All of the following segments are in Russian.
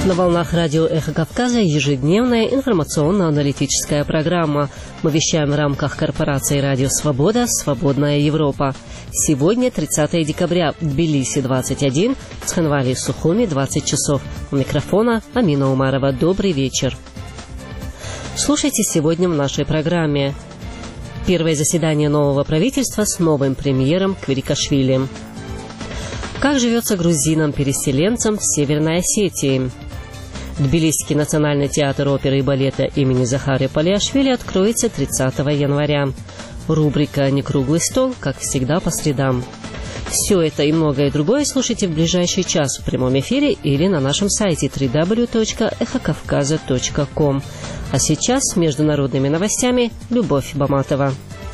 На волнах радио «Эхо Кавказа» ежедневная информационно-аналитическая программа. Мы вещаем в рамках корпорации «Радио Свобода. Свободная Европа». Сегодня 30 декабря, Тбилиси 21, Цхинвали и Сухуми 20 часов. У микрофона Амина Умарова. Добрый вечер. Слушайте сегодня в нашей программе. Первое заседание нового правительства с новым премьером Квирикашвили. Как живется грузинам-переселенцам в Северной Осетии? Тбилисский национальный театр оперы и балета имени Захария Палиашвили откроется 30 января. Рубрика «Не круглый стол», как всегда, по средам. Все это и многое другое слушайте в ближайший час в прямом эфире или на нашем сайте www.эхокавказа.ком. А сейчас с международными новостями Любовь Баматова.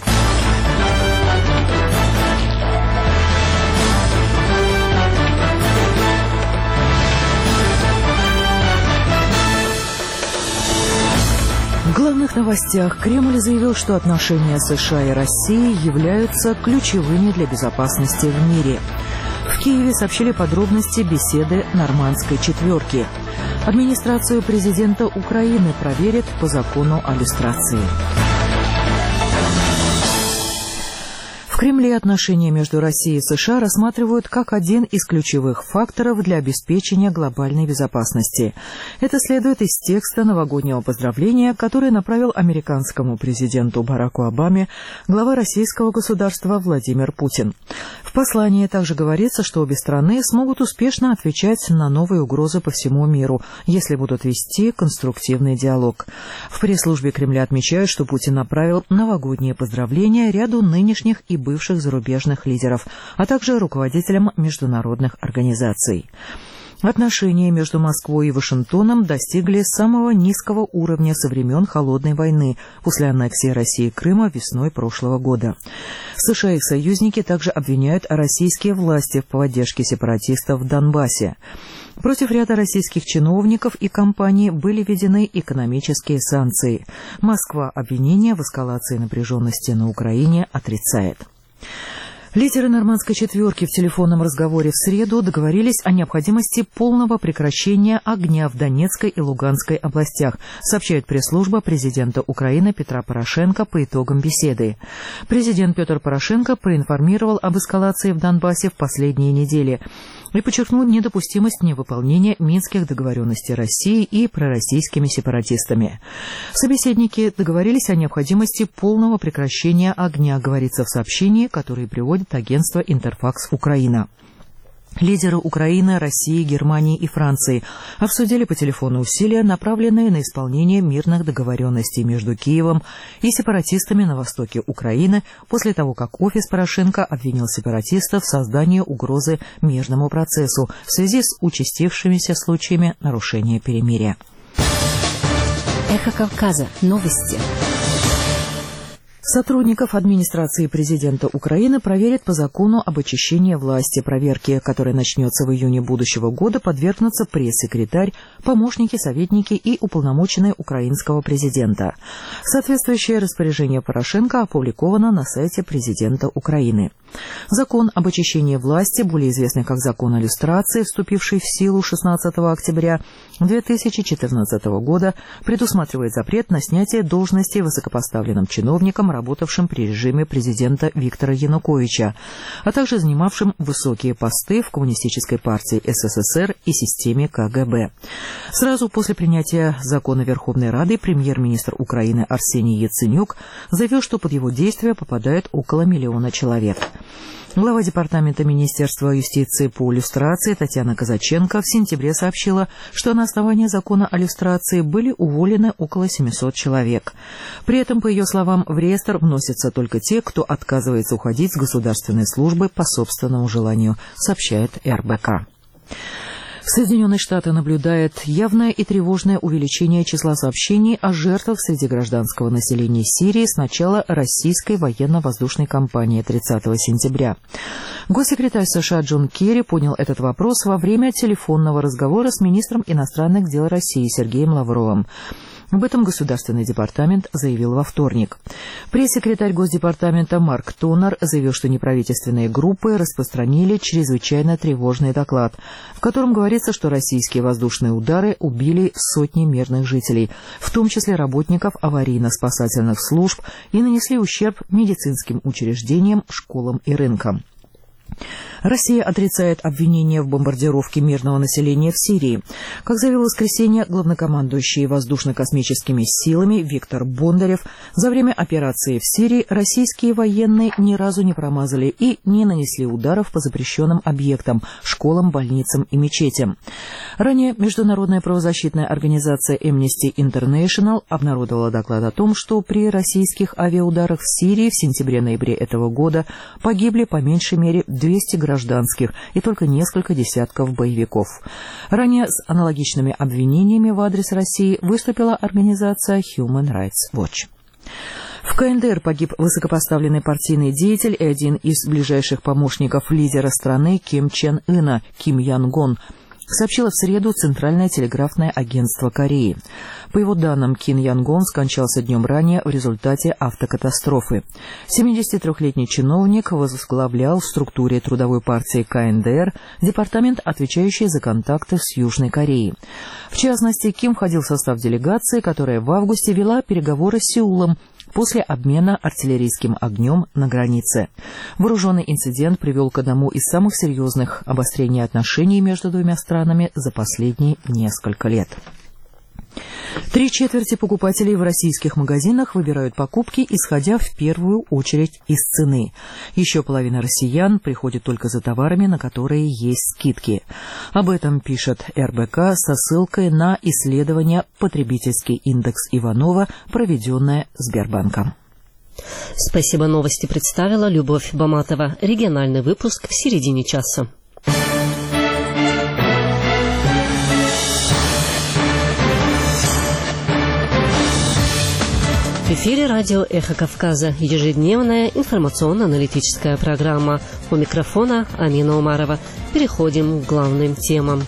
В главных новостях Кремль заявил, что отношения США и России являются ключевыми для безопасности в мире. В Киеве сообщили подробности беседы Нормандской четверки. Администрацию президента Украины проверят по закону о люстрации. В Кремле отношения между Россией и США рассматривают как один из ключевых факторов для обеспечения глобальной безопасности. Это следует из текста новогоднего поздравления, который направил американскому президенту Бараку Обаме глава российского государства Владимир Путин. В послании также говорится, что обе страны смогут успешно отвечать на новые угрозы по всему миру, если будут вести конструктивный диалог. В пресс-службе Кремля отмечают, что Путин направил новогодние поздравления ряду нынешних и бывших зарубежных лидеров, а также руководителям международных организаций. Отношения между Москвой и Вашингтоном достигли самого низкого уровня со времен Холодной войны после аннексии России Крыма весной прошлого года. США и их союзники также обвиняют российские власти в поддержке сепаратистов в Донбассе. Против ряда российских чиновников и компаний были введены экономические санкции. Москва обвинения в эскалации напряженности на Украине отрицает. Лидеры Нормандской четверки в телефонном разговоре в среду договорились о необходимости полного прекращения огня в Донецкой и Луганской областях, сообщает пресс-служба президента Украины Петра Порошенко по итогам беседы. Президент Петр Порошенко проинформировал об эскалации в Донбассе в последние недели и подчеркнул недопустимость невыполнения минских договоренностей России и пророссийскими сепаратистами. Собеседники договорились о необходимости полного прекращения огня, говорится в сообщении, которое приводит агентство «Интерфакс Украина». Лидеры Украины, России, Германии и Франции обсудили по телефону усилия, направленные на исполнение мирных договоренностей между Киевом и сепаратистами на востоке Украины после того, как офис Порошенко обвинил сепаратистов в создании угрозы мирному процессу в связи с участившимися случаями нарушения перемирия. Эхо Кавказа. Новости. Сотрудников администрации президента Украины проверят по закону об очищении власти. Проверки, которая начнется в июне будущего года, подвергнутся пресс-секретарь, помощники, советники и уполномоченные украинского президента. Соответствующее распоряжение Порошенко опубликовано на сайте президента Украины. Закон об очищении власти, более известный как закон о люстрации, вступивший в силу 16 октября 2014 года, предусматривает запрет на снятие должности высокопоставленным чиновникам, работавшим при режиме президента Виктора Януковича, а также занимавшим высокие посты в Коммунистической партии СССР и системе КГБ. Сразу после принятия закона Верховной Рады премьер-министр Украины Арсений Яценюк заявил, что под его действие попадает около 1 миллиона человек. Глава Департамента Министерства юстиции по люстрации Татьяна Казаченко в сентябре сообщила, что на основании закона о люстрации были уволены около 700 человек. При этом, по ее словам, в реестр вносятся только те, кто отказывается уходить с государственной службы по собственному желанию, сообщает РБК. Соединенные Штаты наблюдают явное и тревожное увеличение числа сообщений о жертвах среди гражданского населения Сирии с начала российской военно-воздушной кампании 30 сентября. Госсекретарь США Джон Керри поднял этот вопрос во время телефонного разговора с министром иностранных дел России Сергеем Лавровым. Об этом Государственный департамент заявил во вторник. Пресс-секретарь Госдепартамента Марк Тонер заявил, что неправительственные группы распространили чрезвычайно тревожный доклад, в котором говорится, что российские воздушные удары убили сотни мирных жителей, в том числе работников аварийно-спасательных служб, и нанесли ущерб медицинским учреждениям, школам и рынкам. Россия отрицает обвинения в бомбардировке мирного населения в Сирии. Как заявил в воскресенье главнокомандующий воздушно-космическими силами Виктор Бондарев, за время операции в Сирии российские военные ни разу не промазали и не нанесли ударов по запрещенным объектам, школам, больницам и мечетям. Ранее международная правозащитная организация Amnesty International обнародовала доклад о том, что при российских авиаударах в Сирии в сентябре-ноябре этого года погибли по меньшей мере 200 гражданских и только несколько десятков боевиков. Ранее с аналогичными обвинениями в адрес России выступила организация Human Rights Watch. В КНДР погиб высокопоставленный партийный деятель и один из ближайших помощников лидера страны Ким Чен Ына, Ким Ян Гон, сообщило в среду Центральное телеграфное агентство Кореи. По его данным, Ким Ян Гон скончался днем ранее в результате автокатастрофы. 73-летний чиновник возглавлял в структуре Трудовой партии КНДР департамент, отвечающий за контакты с Южной Кореей. В частности, Ким входил в состав делегации, которая в августе вела переговоры с Сеулом после обмена артиллерийским огнем на границе. Вооруженный инцидент привел к одному из самых серьезных обострений отношений между двумя странами за последние несколько лет. 3/4 покупателей в российских магазинах выбирают покупки, исходя в первую очередь из цены. Еще половина россиян приходит только за товарами, на которые есть скидки. Об этом пишет РБК со ссылкой на исследование «Потребительский индекс Иванова», проведенное Сбербанком. Спасибо, новости представила Любовь Баматова. Региональный выпуск в середине часа. В эфире радио «Эхо Кавказа», ежедневная информационно-аналитическая программа. У микрофона Амина Умарова. Переходим к главным темам.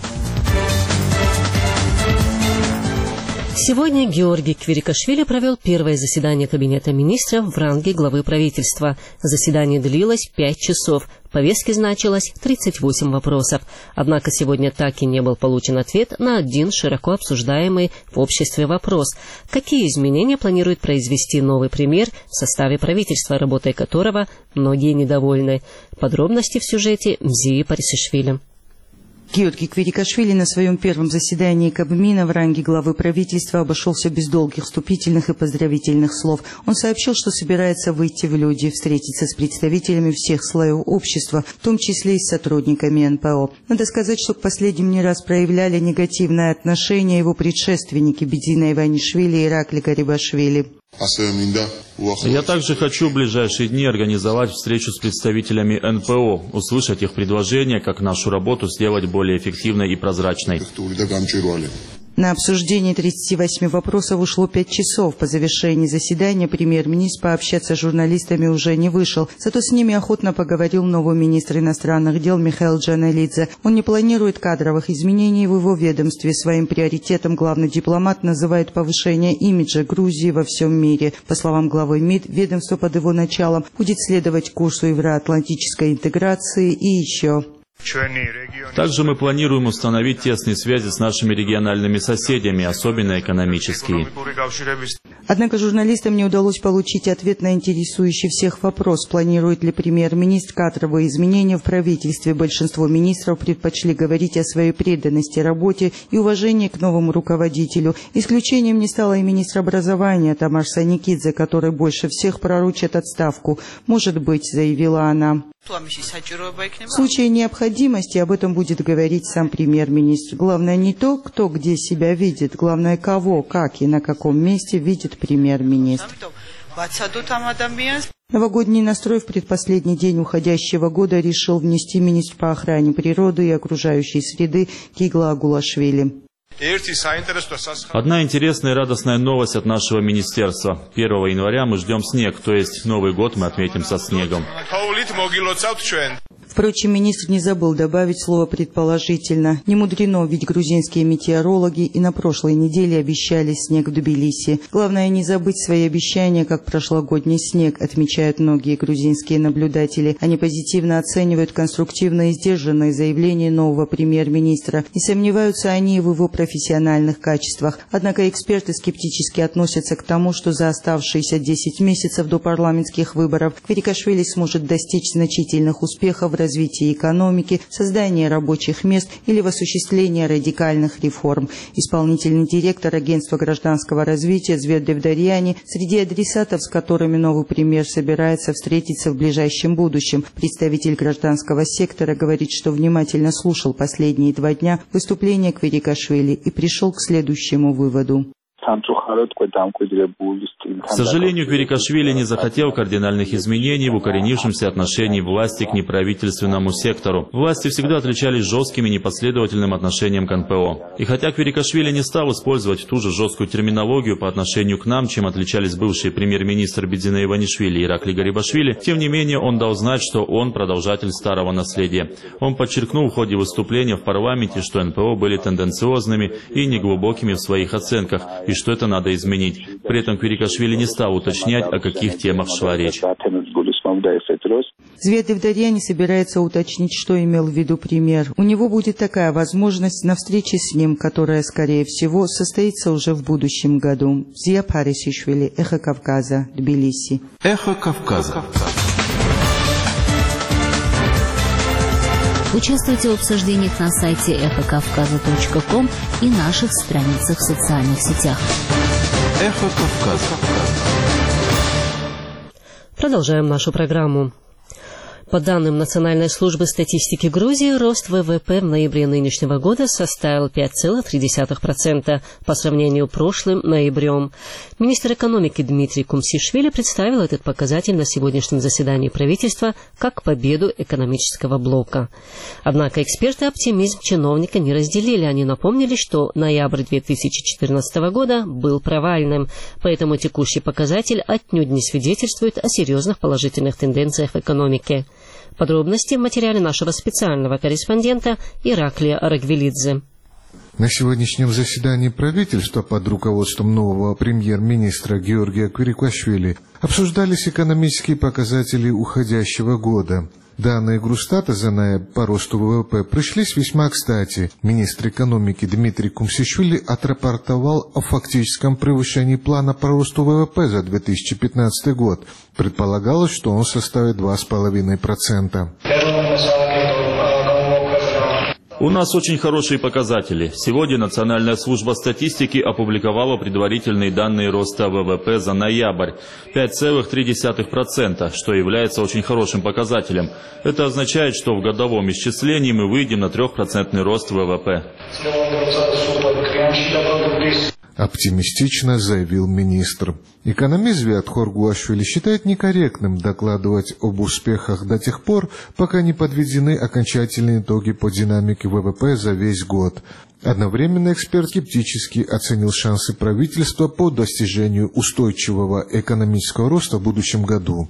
Сегодня Георгий Квирикашвили провел первое заседание Кабинета министров в ранге главы правительства. Заседание длилось 5 часов. В повестке значилось 38 вопросов. Однако сегодня так и не был получен ответ на один широко обсуждаемый в обществе вопрос. Какие изменения планирует произвести новый премьер в составе правительства, работой которого многие недовольны? Подробности в сюжете Мзии Парисишвили. Георгий Квирикашвили на своем первом заседании Кабмина в ранге главы правительства обошелся без долгих вступительных и поздравительных слов. Он сообщил, что собирается выйти в люди, встретиться с представителями всех слоев общества, в том числе и с сотрудниками НПО. Надо сказать, что к последним не раз проявляли негативное отношение его предшественники Бедина Иванишвили и Иракли Гарибашвили. Я также хочу в ближайшие дни организовать встречу с представителями НПО, услышать их предложения, как нашу работу сделать более эффективной и прозрачной. На обсуждение 38 вопросов ушло 5 часов. По завершении заседания премьер-министр пообщаться с журналистами уже не вышел. Зато с ними охотно поговорил новый министр иностранных дел Михаил Джаналидзе. Он не планирует кадровых изменений в его ведомстве. Своим приоритетом главный дипломат называет повышение имиджа Грузии во всем мире. По словам главы МИД, ведомство под его началом будет следовать курсу евроатлантической интеграции и еще. Также мы планируем установить тесные связи с нашими региональными соседями, особенно экономические. Однако журналистам не удалось получить ответ на интересующий всех вопрос, планирует ли премьер-министр кадровые изменения в правительстве. Большинство министров предпочли говорить о своей преданности работе и уважении к новому руководителю. Исключением не стало и министр образования Тамар Саникидзе, который больше всех пророчит отставку. «Может быть», — заявила она. В случае необходимости об этом будет говорить сам премьер-министр. Главное не то, кто где себя видит, главное кого, как и на каком месте видит премьер-министр. Новогодний настрой в предпоследний день уходящего года решил внести министр по охране природы и окружающей среды Кигла Агулашвили. Одна интересная и радостная новость от нашего министерства. 1 января мы ждем снег, то есть Новый год мы отметим со снегом. Впрочем, министр не забыл добавить слово «предположительно». Не мудрено, ведь грузинские метеорологи и на прошлой неделе обещали снег в Тбилиси. Главное не забыть свои обещания, как прошлогодний снег, отмечают многие грузинские наблюдатели. Они позитивно оценивают конструктивные и сдержанные заявления нового премьер-министра. Не сомневаются они в его профессиональных качествах. Однако эксперты скептически относятся к тому, что за оставшиеся 10 месяцев до парламентских выборов Квирикашвили сможет достичь значительных успехов в развитии экономики, создании рабочих мест или в осуществлении радикальных реформ. Исполнительный директор Агентства гражданского развития Звет Девдарьяни среди адресатов, с которыми новый премьер собирается встретиться в ближайшем будущем. Представитель гражданского сектора говорит, что внимательно слушал последние 2 дня выступления Квирикашвили и пришел к следующему выводу. К сожалению, Квирикашвили не захотел кардинальных изменений в укоренившемся отношении власти к неправительственному сектору. Власти всегда отличались жестким и непоследовательным отношением к НПО. И хотя Квирикашвили не стал использовать ту же жесткую терминологию по отношению к нам, чем отличались бывший премьер-министр Бедзина Иванишвили и Иракли Гарибашвили, тем не менее он дал знать, что он продолжатель старого наследия. Он подчеркнул в ходе выступления в парламенте, что НПО были тенденциозными и неглубокими в своих оценках, и что это надо изменить. При этом Квирикашвили не стал уточнять, о каких темах шла речь. Звет Девдарьяни собирается уточнить, что имел в виду премьер. У него будет такая возможность на встрече с ним, которая, скорее всего, состоится уже в будущем году. Зия Парисишвили, Эхо Кавказа, Тбилиси. Эхо Кавказа. Участвуйте в обсуждениях на сайте эхокавказа.ком и наших страницах в социальных сетях. Эхо Кавказа. Продолжаем нашу программу. По данным Национальной службы статистики Грузии, рост ВВП в ноябре нынешнего года составил 5,3% по сравнению с прошлым ноябрем. Министр экономики Дмитрий Кумсишвили представил этот показатель на сегодняшнем заседании правительства как победу экономического блока. Однако эксперты оптимизм чиновника не разделили. Они напомнили, что ноябрь 2014 года был провальным, поэтому текущий показатель отнюдь не свидетельствует о серьезных положительных тенденциях в экономике. Подробности в материале нашего специального корреспондента Ираклия Арагвелидзе. На сегодняшнем заседании правительства под руководством нового премьер-министра Георгия Квирикашвили обсуждались экономические показатели уходящего года. Данные Грустата за ноябрь по росту ВВП пришлись весьма кстати. Министр экономики Дмитрий Кумсишвили отрапортовал о фактическом превышении плана по росту ВВП за 2015 год. Предполагалось, что он составит 2,5%. У нас очень хорошие показатели. Сегодня Национальная служба статистики опубликовала предварительные данные роста ВВП за ноябрь – 5,3%, что является очень хорошим показателем. Это означает, что в годовом исчислении мы выйдем на 3% рост ВВП. Оптимистично заявил министр. Экономист Звят Хоргуашвили считает некорректным докладывать об успехах до тех пор, пока не подведены окончательные итоги по динамике ВВП за весь год. Одновременно эксперт скептически оценил шансы правительства по достижению устойчивого экономического роста в будущем году.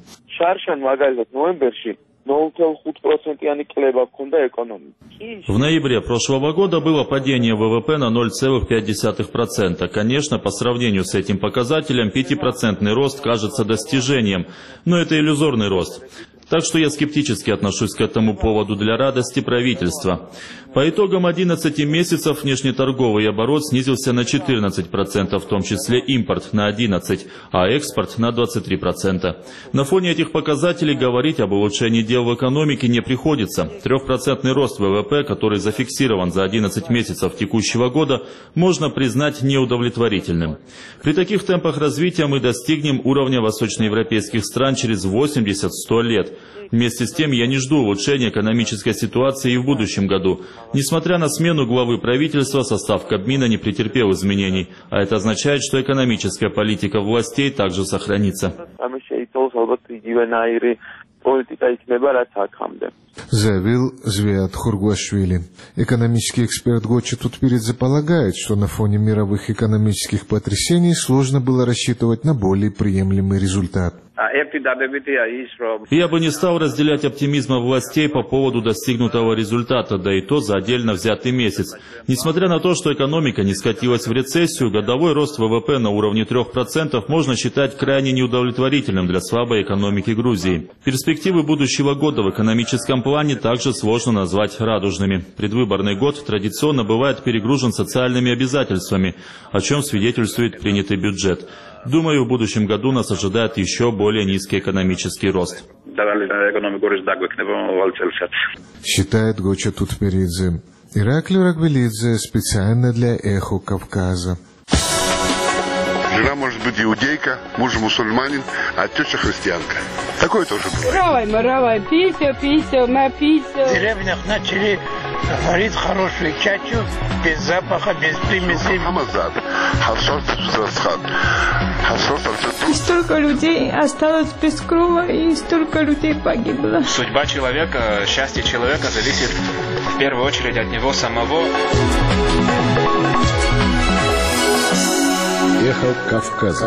В ноябре прошлого года было падение ВВП на 0,5%. Конечно, по сравнению с этим показателем 5% рост кажется достижением, но это иллюзорный рост. Так что я скептически отношусь к этому поводу для радости правительства. По итогам 11 месяцев внешнеторговый оборот снизился на 14%, в том числе импорт на 11%, а экспорт на 23%. На фоне этих показателей говорить об улучшении дел в экономике не приходится. 3% рост ВВП, который зафиксирован за 11 месяцев текущего года, можно признать неудовлетворительным. При таких темпах развития мы достигнем уровня восточноевропейских стран через 80-100 лет. Вместе с тем я не жду улучшения экономической ситуации и в будущем году. Несмотря на смену главы правительства, состав Кабмина не претерпел изменений, а это означает, что экономическая политика властей также сохранится. Заявил Звят Хоргуашвили. Экономический эксперт Гочи Тутпиридзе полагает, что на фоне мировых экономических потрясений сложно было рассчитывать на более приемлемый результат. Я бы не стал разделять оптимизма властей по поводу достигнутого результата, да и то за отдельно взятый месяц. Несмотря на то, что экономика не скатилась в рецессию, годовой рост ВВП на уровне 3% можно считать крайне неудовлетворительным для слабой экономики Грузии. Перспективы будущего года в экономическом плане также сложно назвать радужными. Предвыборный год традиционно бывает перегружен социальными обязательствами, о чем свидетельствует принятый бюджет. Думаю, в будущем году нас ожидает еще более низкий экономический рост. Считает Гоча Тутмиридзе. Ираклий Рагвелидзе специально для «Эхо Кавказа». Жена может быть иудейка, муж мусульманин, а теща христианка. Такое тоже бывает. Равай, пися, напися. В деревнях начали варить хорошую чачу, без запаха, без примесей. И столько людей осталось без крова, и столько людей погибло. Судьба человека, счастье человека зависит в первую очередь от него самого. Эхо Кавказа.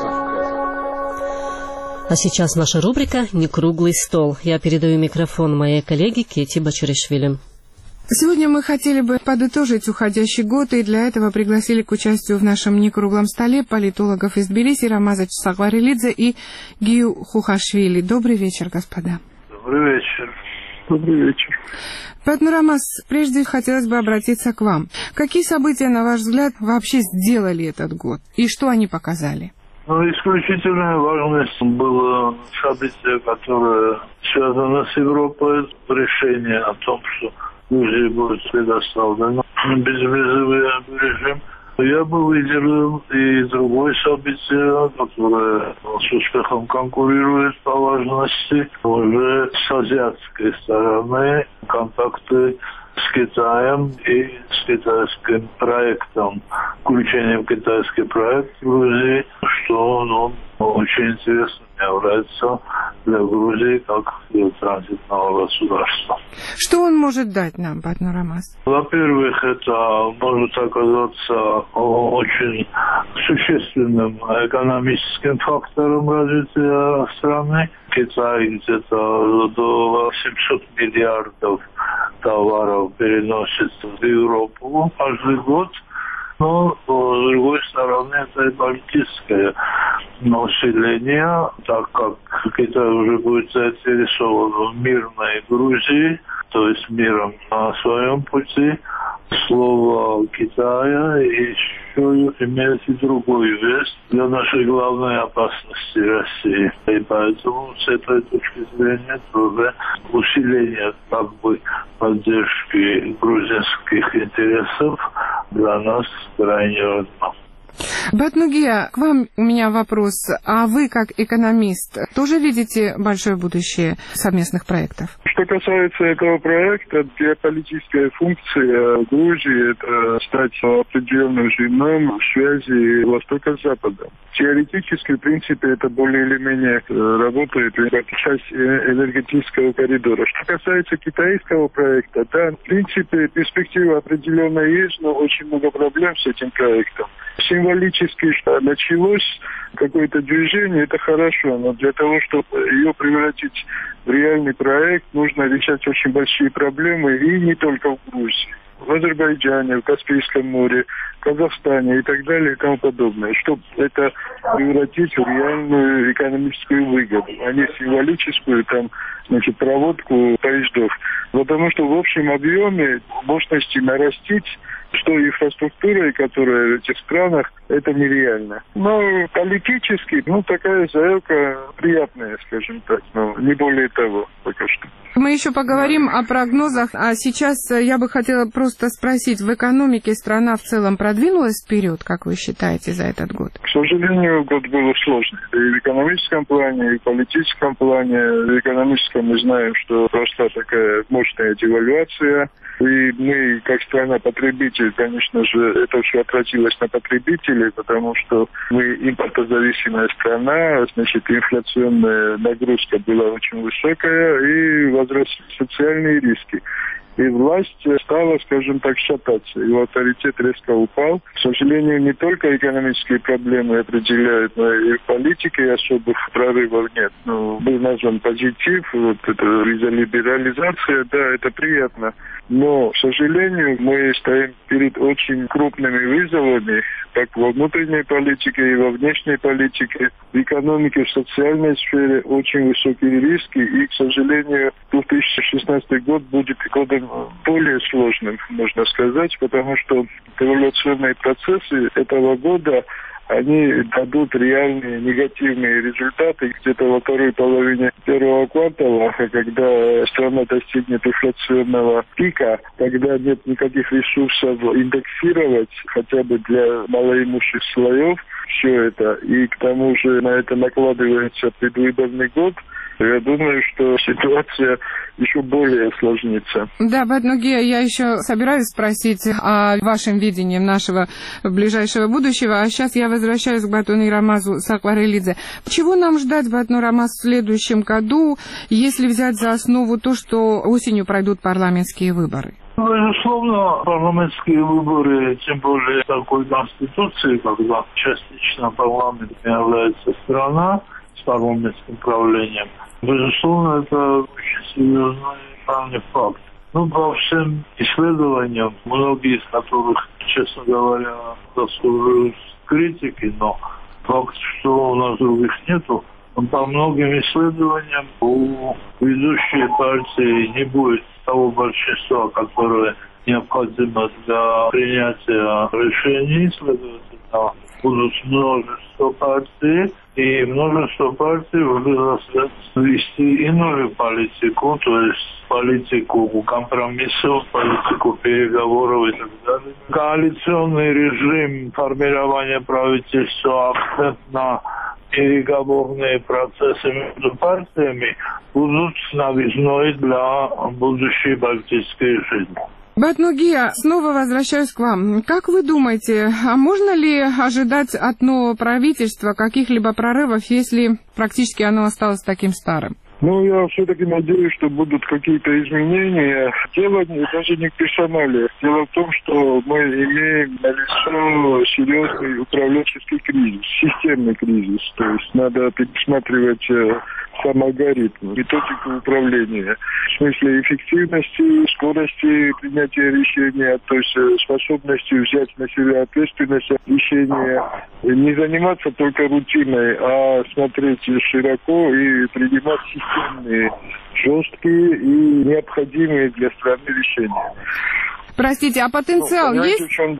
А сейчас наша рубрика «Не круглый стол». Я передаю микрофон моей коллеге Кети Бачуришвили. Сегодня мы хотели бы подытожить уходящий год, и для этого пригласили к участию в нашем некруглом столе политологов из Тбилиси Рамаза Сагварелидзе и Гию Хухашвили. Добрый вечер, господа. Добрый вечер. Добрый вечер. Поэтому, Рамаз, прежде хотелось бы обратиться к вам. Какие события, на ваш взгляд, вообще сделали этот год? И что они показали? Исключительная важность было событие, которое связано с Европой, решение о том, что Грузии будет предоставлен безвизовый режим. Я бы выделил и другое событие, которое с успехом конкурирует по важности уже с азиатской стороны, контакты с Китаем и с китайским проектом, включением в китайский проект в Грузии, что очень интересно является для Грузии как транзитного государства. Что он может дать нам, Батну Рамаз? Во-первых, это может оказаться очень существенным экономическим фактором развития страны. Китай где-то до 700 миллиардов товаров переносит в Европу каждый год. Но, с другой стороны, это и политическое население, так как Китай уже будет заинтересован в мирной Грузии, то есть миром на своем пути. Слово Китая еще имеет и другую вес для нашей главной опасности России. И поэтому с этой точки зрения тоже усиление поддержки грузинских интересов для нас крайне важно. Батнугия, к вам у меня вопрос. А вы, как экономист, тоже видите большое будущее совместных проектов? Что касается этого проекта, геополитическая функция Грузии – это стать определенным звеном в связи Востока с Западом. Теоретически, в принципе, это более или менее работает как часть энергетического коридора. Что касается китайского проекта, да, в принципе, перспектива определенно есть, но очень много проблем с этим проектом. Символически, что началось какое-то движение, это хорошо, но для того, чтобы ее превратить в реальный проект, нужно решать очень большие проблемы, и не только в Грузии. В Азербайджане, в Каспийском море, в Казахстане и так далее и тому подобное, чтобы это превратить в реальную экономическую выгоду, а не символическую проводку поездов. Потому что в общем объеме мощности нарастить, что инфраструктура, которая в этих странах, это нереально. Но политически, такая заявка приятная, скажем так, но не более того пока что. Мы еще поговорим о прогнозах, а сейчас я бы хотела просто спросить, в экономике страна в целом продвинулась вперед, как вы считаете, за этот год? К сожалению, год был сложный. И в экономическом плане, и в политическом плане. В экономическом мы знаем, что прошла такая мощная девальвация. И мы, как страна-потребитель, конечно же, это все отразилось на потребителей, потому что мы импортозависимая страна, значит, инфляционная нагрузка была очень высокая и возросли социальные риски. и власть стала, скажем так, шататься. Его авторитет резко упал. К сожалению, не только экономические проблемы определяют, но и в политике особых прорывов нет. Ну, был назван позитив, вот это либерализация, да, это приятно. Но, к сожалению, мы стоим перед очень крупными вызовами, как во внутренней политике и во внешней политике. В экономике, в социальной сфере очень высокие риски. И, к сожалению, 2016 год будет годом более сложным, можно сказать, потому что эволюционные процессы этого года, они дадут реальные негативные результаты где-то во второй половине первого квартала, когда страна достигнет инфляционного пика, когда нет никаких ресурсов индексировать хотя бы для малоимущих слоев все это, и к тому же на это накладывается предвыборный год. Я думаю, что ситуация еще более осложнится. Да, Батнугия, я еще собираюсь спросить о вашем видении нашего ближайшего будущего, а сейчас я возвращаюсь к Батуну Рамазу Сакварелидзе. Чего нам ждать, Батну Рамаз, в следующем году, если взять за основу то, что осенью пройдут парламентские выборы? Безусловно, парламентские выборы, тем более такой конституции, когда частично парламентом является страна с парламентским правлением, безусловно, это очень серьезный правильный факт. Ну, по всем исследованиям, многие из которых, честно говоря, заслуживают критики, но факт, что у нас других нету, по многим исследованиям у ведущей партии не будет того большинства, которое необходимо для принятия решений, следовательно, будут множество партий, и множество партий будут вести иную политику, то есть политику компромиссов, политику переговоров и так далее. Коалиционный режим формирования правительства, акцент на переговорные процессы между партиями будут новизной для будущей политической жизни. Батнугия, снова возвращаюсь к вам. Как вы думаете, а можно ли ожидать от нового правительства каких-либо прорывов, если практически оно осталось таким старым? Ну, я все-таки надеюсь, что будут какие-то изменения. Дело даже не в персонале. Дело в том, что мы имеем налицо серьезный управленческий кризис, системный кризис. То есть надо пересматривать сам алгоритм, методику управления. В смысле эффективности, скорости принятия решения, то есть способности взять на себя ответственность за решения. Не заниматься только рутиной, а смотреть широко и принимать системные, жесткие и необходимые для страны решения. Простите, а потенциал есть?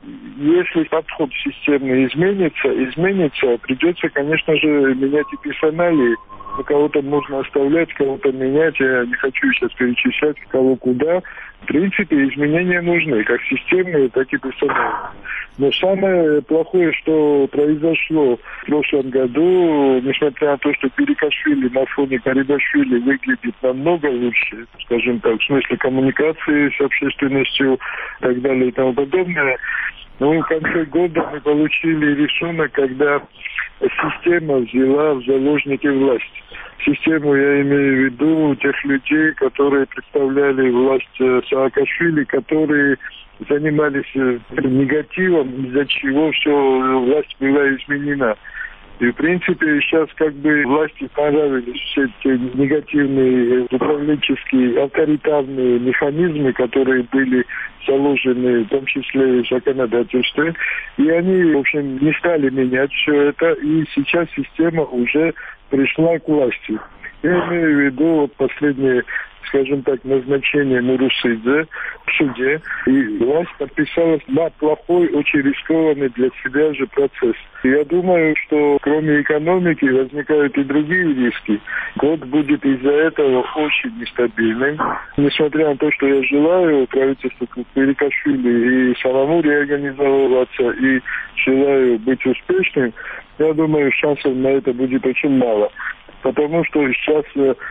Если подход системный изменится, придется, конечно же, менять и персоналии. Кого-то можно оставлять, кого-то менять. Я не хочу сейчас перечислять, кого куда. В принципе, изменения нужны, как системные, так и персональные. Но самое плохое, что произошло в прошлом году, несмотря на то, что Перикашвили на фоне Карибашвили выглядит намного лучше, скажем так, в смысле коммуникации с общественностью и так далее и тому подобное, но в конце года мы получили рисунок, когда система взяла в заложники власть. Систему я имею в виду тех людей, которые представляли власть Саакашвили, которые занимались негативом, из-за чего власть была изменена. И, в принципе, сейчас как бы власти понравились все эти негативные управленческие, авторитарные механизмы, которые были заложены, в том числе и в законодательстве. И они, в общем, не стали менять все это. И сейчас система уже пришла к власти. Я имею в виду вот последнее, скажем так, назначение Мурусидзе в суде. И власть подписалась на плохой, очень рискованный для себя же процесс. И я думаю, что кроме экономики возникают и другие риски. Год будет из-за этого очень нестабильным. Несмотря на то, что я желаю правительству Перикашвили и самому реорганизовываться, и желаю быть успешным, я думаю, шансов на это будет очень мало. Потому что сейчас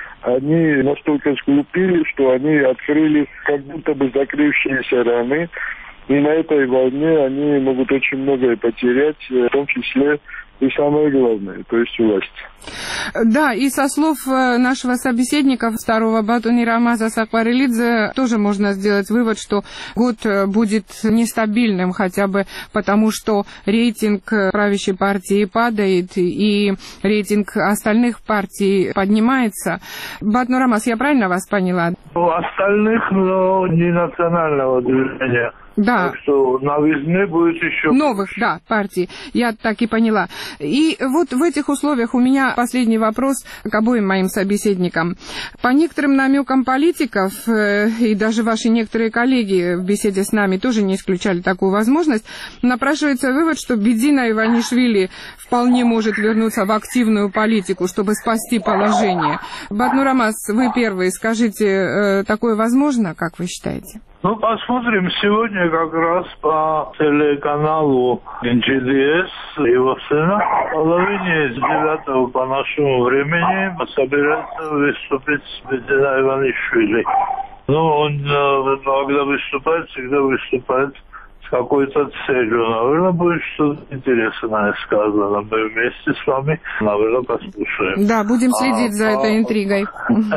они настолько сглупили, что они открыли как будто бы закрывшиеся раны. И на этой волне они могут очень многое потерять, в том числе и самое главное, то есть власть. Да, и со слов нашего собеседника, второго Батуни Рамаза Сакварелидзе, тоже можно сделать вывод, что год будет нестабильным, хотя бы потому, что рейтинг правящей партии падает, и рейтинг остальных партий поднимается. Батуни Рамаз, я правильно вас поняла? У остальных, но не национального движения. Да. Так что новизны будет еще... Новых, да, партий. Я так и поняла. И вот в этих условиях у меня последний вопрос к обоим моим собеседникам. По некоторым намекам политиков, и даже ваши некоторые коллеги в беседе с нами тоже не исключали такую возможность, напрашивается вывод, что Бедзина Иванишвили вполне может вернуться в активную политику, чтобы спасти положение. Батуни Рамаз, вы первые, скажите, такое возможно, как вы считаете? Ну, посмотрим. Сегодня как раз по телеканалу GDS его сына в половине 9 по нашему времени собирается выступить Бедзина Иванишвили. Ну, он, когда выступает, всегда выступает с какой-то целью. Наверное, будет что-то интересное сказано. Мы вместе с вами, наверное, послушаем. Да, будем следить за этой интригой.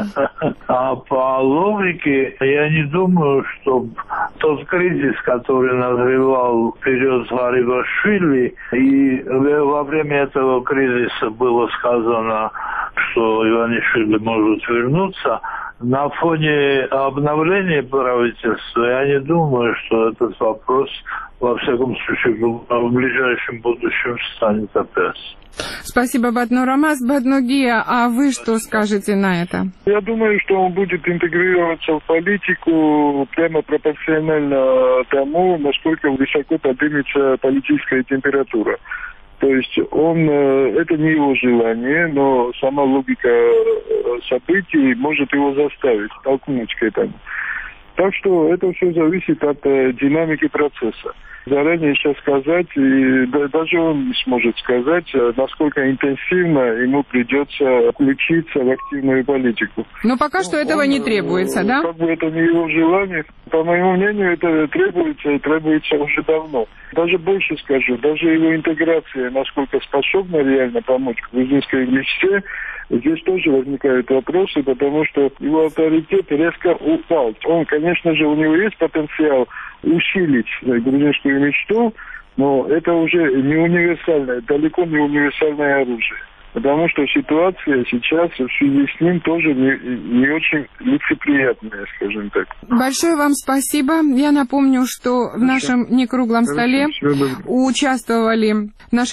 А по логике, я не думаю, что тот кризис, который назревал вперед Гарибашвили, и во время этого кризиса было сказано, что Иванишвили может вернуться, на фоне обновления правительства я не думаю, что этот вопрос, во всяком случае, в ближайшем будущем станет опять. Спасибо, Батуни Рамаз. Батуни Гия, а вы что скажете на это? Я думаю, что он будет интегрироваться в политику прямо пропорционально тому, насколько высоко поднимется политическая температура. То есть это не его желание, но сама логика событий может его заставить, толкнуть к этому. Так что это все зависит от динамики процесса. Заранее сейчас сказать, и даже он не сможет сказать, насколько интенсивно ему придется включиться в активную политику. Но пока что этого не требуется, да? Как бы это не его желание. По моему мнению, это требуется и требуется уже давно. Даже больше скажу, даже его интеграция, насколько способна реально помочь грузинской мечте, здесь тоже возникают вопросы, потому что его авторитет резко упал. Он, конечно же, у него есть потенциал усилить грузинскую мечту, но это уже не универсальное, далеко не универсальное оружие. Потому что ситуация сейчас в связи с ним тоже не очень лицеприятная, скажем так. Большое вам спасибо. Я напомню, что в нашем некруглом столе участвовали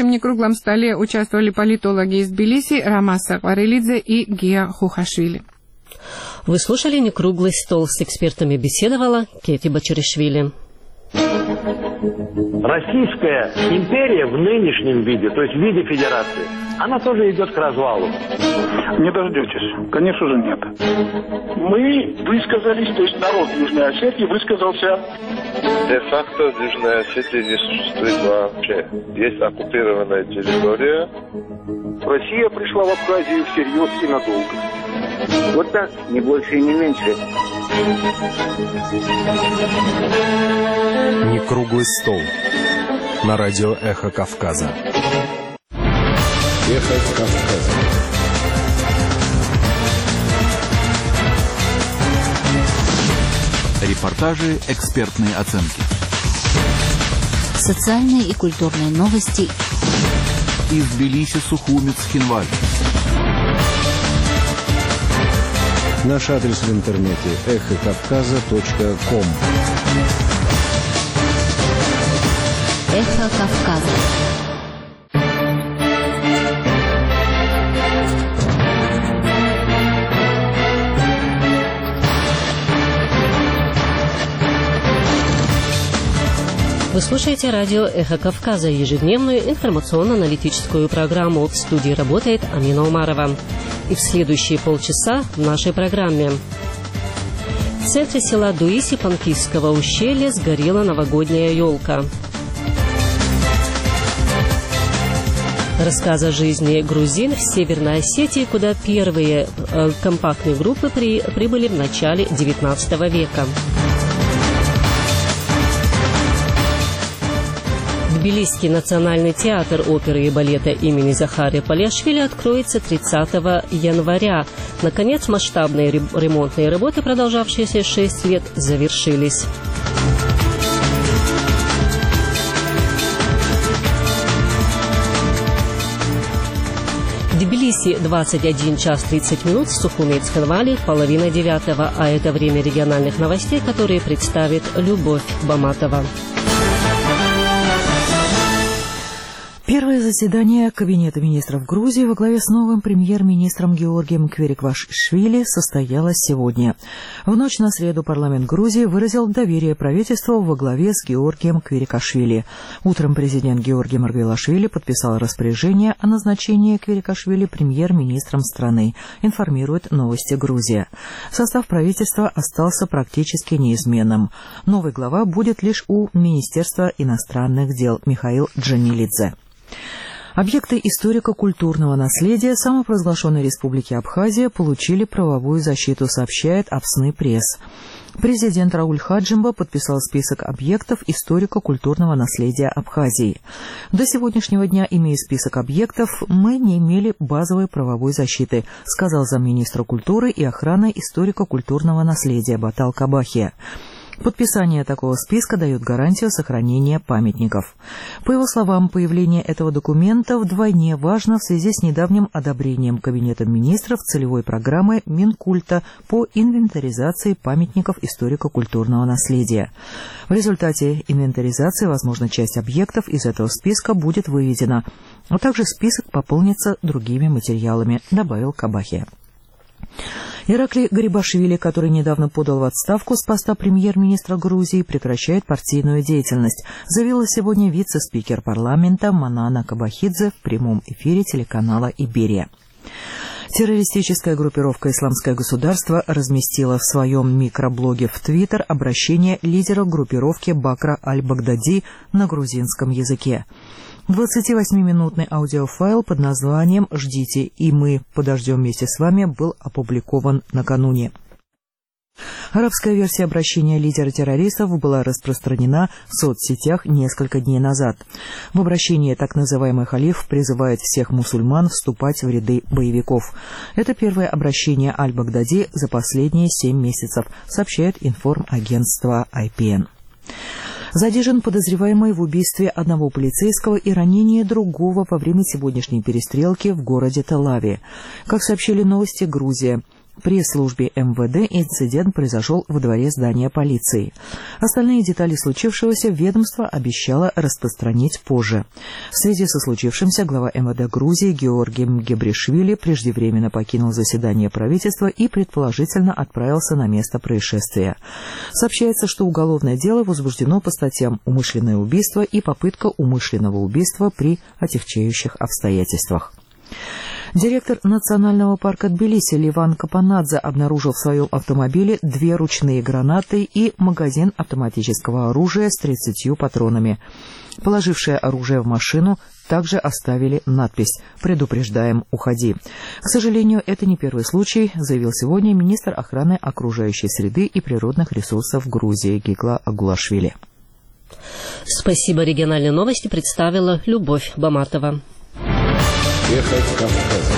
политологи из Тбилиси Рамаз Сакварелидзе и Гия Хухашвили. Вы слушали «Некруглый стол». С экспертами беседовала Кети Бачаришвили. Российская империя в нынешнем виде, то есть в виде федерации, она тоже идет к развалу. Не дождетесь. Конечно же, нет. Мы высказались, то есть народ Южной Осетии высказался. Де-факто в Южной Осетии не существует вообще. Есть оккупированная территория. Россия пришла в Абхазию всерьез и надолго. Вот так, не больше и не меньше. Некруглый стол на радио «Эхо Кавказа». «Эхо Кавказа». Репортажи, экспертные оценки. Социальные и культурные новости. Из Тбилиси, Сухумец, Хинваль. Наш адрес в интернете эхокавказа.ком. Эхо Кавказа. Вы слушаете радио «Эхо Кавказа», ежедневную информационно-аналитическую программу. В студии работает Амина Умарова. И в следующие полчаса в нашей программе. В центре села Дуиси Панкисского ущелья сгорела новогодняя елка. Рассказ о жизни грузин в Северной Осетии, куда первые компактные группы прибыли в начале XIX века. В Тбилисский национальный театр оперы и балета имени Захария Палиашвили откроется 30 января. Наконец, масштабные ремонтные работы, продолжавшиеся 6 лет, завершились. В Тбилиси 21 час 30 минут, в Сухуми и Цхинвали половина 9, а это время региональных новостей, которые представит Любовь Баматова. Первое заседание Кабинета министров Грузии во главе с новым премьер-министром Георгием Квириквашвили состоялось сегодня. В ночь на среду парламент Грузии выразил доверие правительству во главе с Георгием Квирикашвили. Утром президент Георгий Маргвелашвили подписал распоряжение о назначении Квирикашвили премьер-министром страны, информирует «Новости Грузия». Состав правительства остался практически неизменным. Новый глава будет лишь у Министерства иностранных дел Михаил Джанилидзе. Объекты историко-культурного наследия самопровозглашенной Республики Абхазия получили правовую защиту, сообщает Апсны пресс. Президент Рауль Хаджимба подписал список объектов историко-культурного наследия Абхазии. До сегодняшнего дня, имея список объектов, мы не имели базовой правовой защиты, сказал замминистра культуры и охраны историко-культурного наследия Батал Кабахия. Подписание такого списка дает гарантию сохранения памятников. По его словам, появление этого документа вдвойне важно в связи с недавним одобрением Кабинетом министров целевой программы Минкульта по инвентаризации памятников историко-культурного наследия. В результате инвентаризации, возможно, часть объектов из этого списка будет выведена, а также список пополнится другими материалами, добавил Кабахия. Ираклий Гарибашвили, который недавно подал в отставку с поста премьер-министра Грузии, прекращает партийную деятельность, заявила сегодня вице-спикер парламента Манана Кабахидзе в прямом эфире телеканала «Иберия». Террористическая группировка «Исламское государство» разместила в своем микроблоге в Твиттер обращение лидера группировки Бакра аль-Багдади на грузинском языке. 28-минутный аудиофайл под названием «Ждите, и мы подождем вместе с вами» был опубликован накануне. Арабская версия обращения лидера террористов была распространена в соцсетях несколько дней назад. В обращении так называемый халиф призывает всех мусульман вступать в ряды боевиков. Это первое обращение аль-Багдади за последние 7 месяцев, сообщает информагентство IPN. Задержан подозреваемый в убийстве одного полицейского и ранении другого во время сегодняшней перестрелки в городе Тель-Авиве. Как сообщили «Новости Грузия», при службе МВД инцидент произошел во дворе здания полиции. Остальные детали случившегося ведомство обещало распространить позже. В связи со случившимся глава МВД Грузии Георгий Мгебришвили преждевременно покинул заседание правительства и предположительно отправился на место происшествия. Сообщается, что уголовное дело возбуждено по статьям «Умышленное убийство» и «Попытка умышленного убийства при отягчающих обстоятельствах». Директор Национального парка Тбилиси Ливан Капанадзе обнаружил в своем автомобиле 2 ручные гранаты и магазин автоматического оружия с 30 патронами. Положившие оружие в машину также оставили надпись «Предупреждаем, уходи». К сожалению, это не первый случай, заявил сегодня министр охраны окружающей среды и природных ресурсов Грузии Гигла Агулашвили. Спасибо. Региональные новости представила Любовь Баматова. Эхо Кавказа.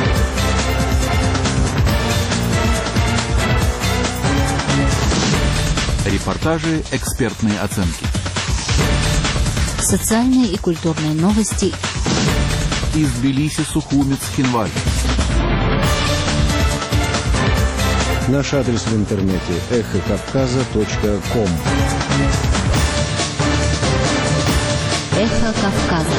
Репортажи, экспертные оценки. Социальные и культурные новости. Из Тбилиси, Сухуми, Цхинвали. Наш адрес в интернете эхокавказа.ком. Эхо Кавказа.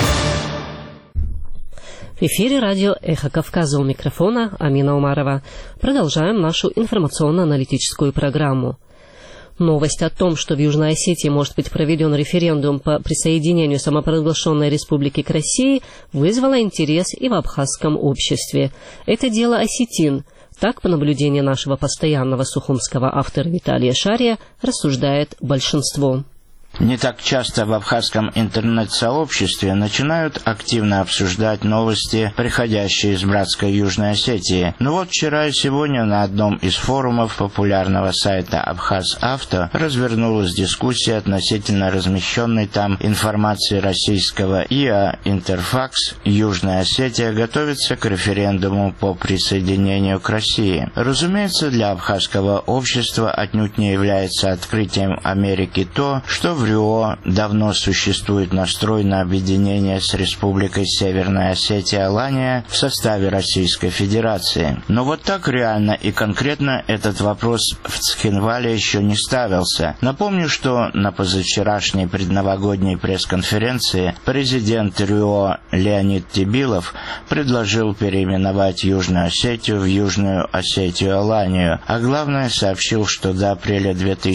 В эфире радио «Эхо Кавказа», у микрофона Амина Умарова. Продолжаем нашу информационно-аналитическую программу. Новость о том, что в Южной Осетии может быть проведен референдум по присоединению самопровозглашенной республики к России, вызвала интерес и в абхазском обществе. Это дело осетин. Так, по наблюдению нашего постоянного сухумского автора Виталия Шария, рассуждает большинство. Не так часто в абхазском интернет-сообществе начинают активно обсуждать новости, приходящие из братской Южной Осетии. Но вот вчера и сегодня на одном из форумов популярного сайта «Абхаз-Авто» развернулась дискуссия относительно размещенной там информации российского ИА «Интерфакс». Южная Осетия готовится к референдуму по присоединению к России. Разумеется, для абхазского общества отнюдь не является открытием Америки то, что в РИО давно существует настрой на объединение с Республикой Северная Осетия-Алания в составе Российской Федерации. Но вот так реально и конкретно этот вопрос в Цхинвале еще не ставился. Напомню, что на позавчерашней предновогодней пресс-конференции президент РИО Леонид Тебилов предложил переименовать Южную Осетию в Южную Осетию-Аланию, а главное сообщил, что до апреля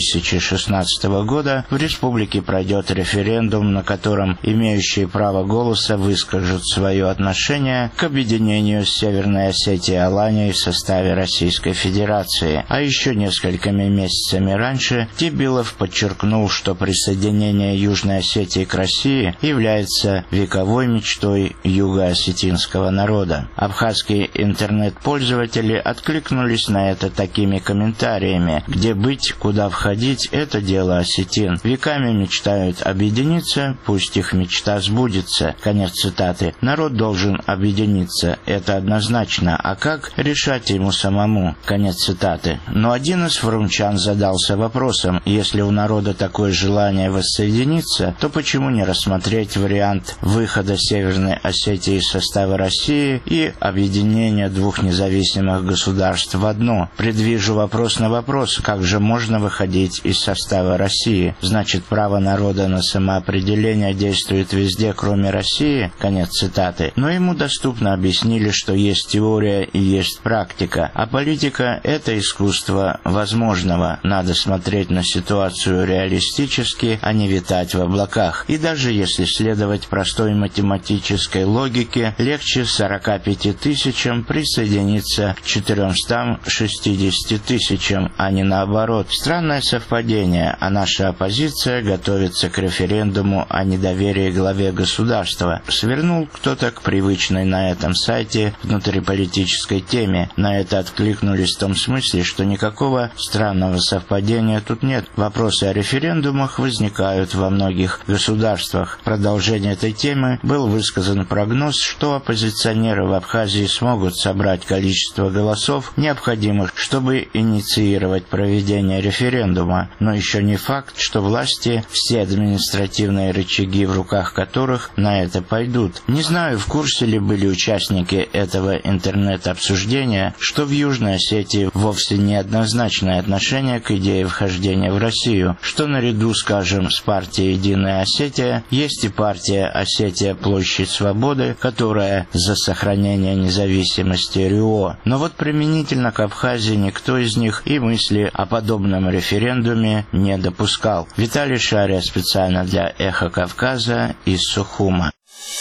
2016 года в республике пройдет референдум, на котором имеющие право голоса выскажут свое отношение к объединению с Северной Осетией-Аланией в составе Российской Федерации. А еще несколькими месяцами раньше Тебилов подчеркнул, что присоединение Южной Осетии к России является вековой мечтой юго-осетинского народа. Абхазские интернет-пользователи откликнулись на это такими комментариями: «Где быть, куда входить – это дело осетин. Веками мечтают объединиться, пусть их мечта сбудется». Конец цитаты. Народ должен объединиться, это однозначно, а как, решать ему самому. Конец цитаты. Но один из форумчан задался вопросом: если у народа такое желание воссоединиться, то почему не рассмотреть вариант выхода Северной Осетии из состава России и объединения двух независимых государств в одно? Предвижу вопрос на вопрос: как же можно выходить из состава России? Значит, право народа на самоопределение действует везде, кроме России? Конец цитаты. Но ему доступно объяснили, что есть теория и есть практика, а политика – это искусство возможного. Надо смотреть на ситуацию реалистически, а не витать в облаках. И даже если следовать простой математической логике, легче 45 тысячам присоединиться к 460 тысячам, а не наоборот. Странное совпадение, а наша оппозиция готовится к референдуму о недоверии главе государства. Свернул кто-то к привычной на этом сайте внутриполитической теме. На это откликнулись в том смысле, что никакого странного совпадения тут нет. Вопросы о референдумах возникают во многих государствах. В продолжение этой темы был высказан прогноз, что оппозиционеры в Абхазии смогут собрать количество голосов, необходимых, чтобы инициировать проведение референдума. Но еще не факт, что власти, все административные рычаги в руках которых на это пойдут. Не знаю, в курсе ли были участники этого интернет-обсуждения, что в Южной Осетии вовсе неоднозначное отношение к идее вхождения в Россию, что наряду, скажем, с партией «Единая Осетия» есть и партия «Осетия. Площадь Свободы», которая за сохранение независимости РИО. Но вот применительно к Абхазии никто из них и мысли о подобном референдуме не допускал. Виталий Шария специально для «Эхо Кавказа» из Сухума.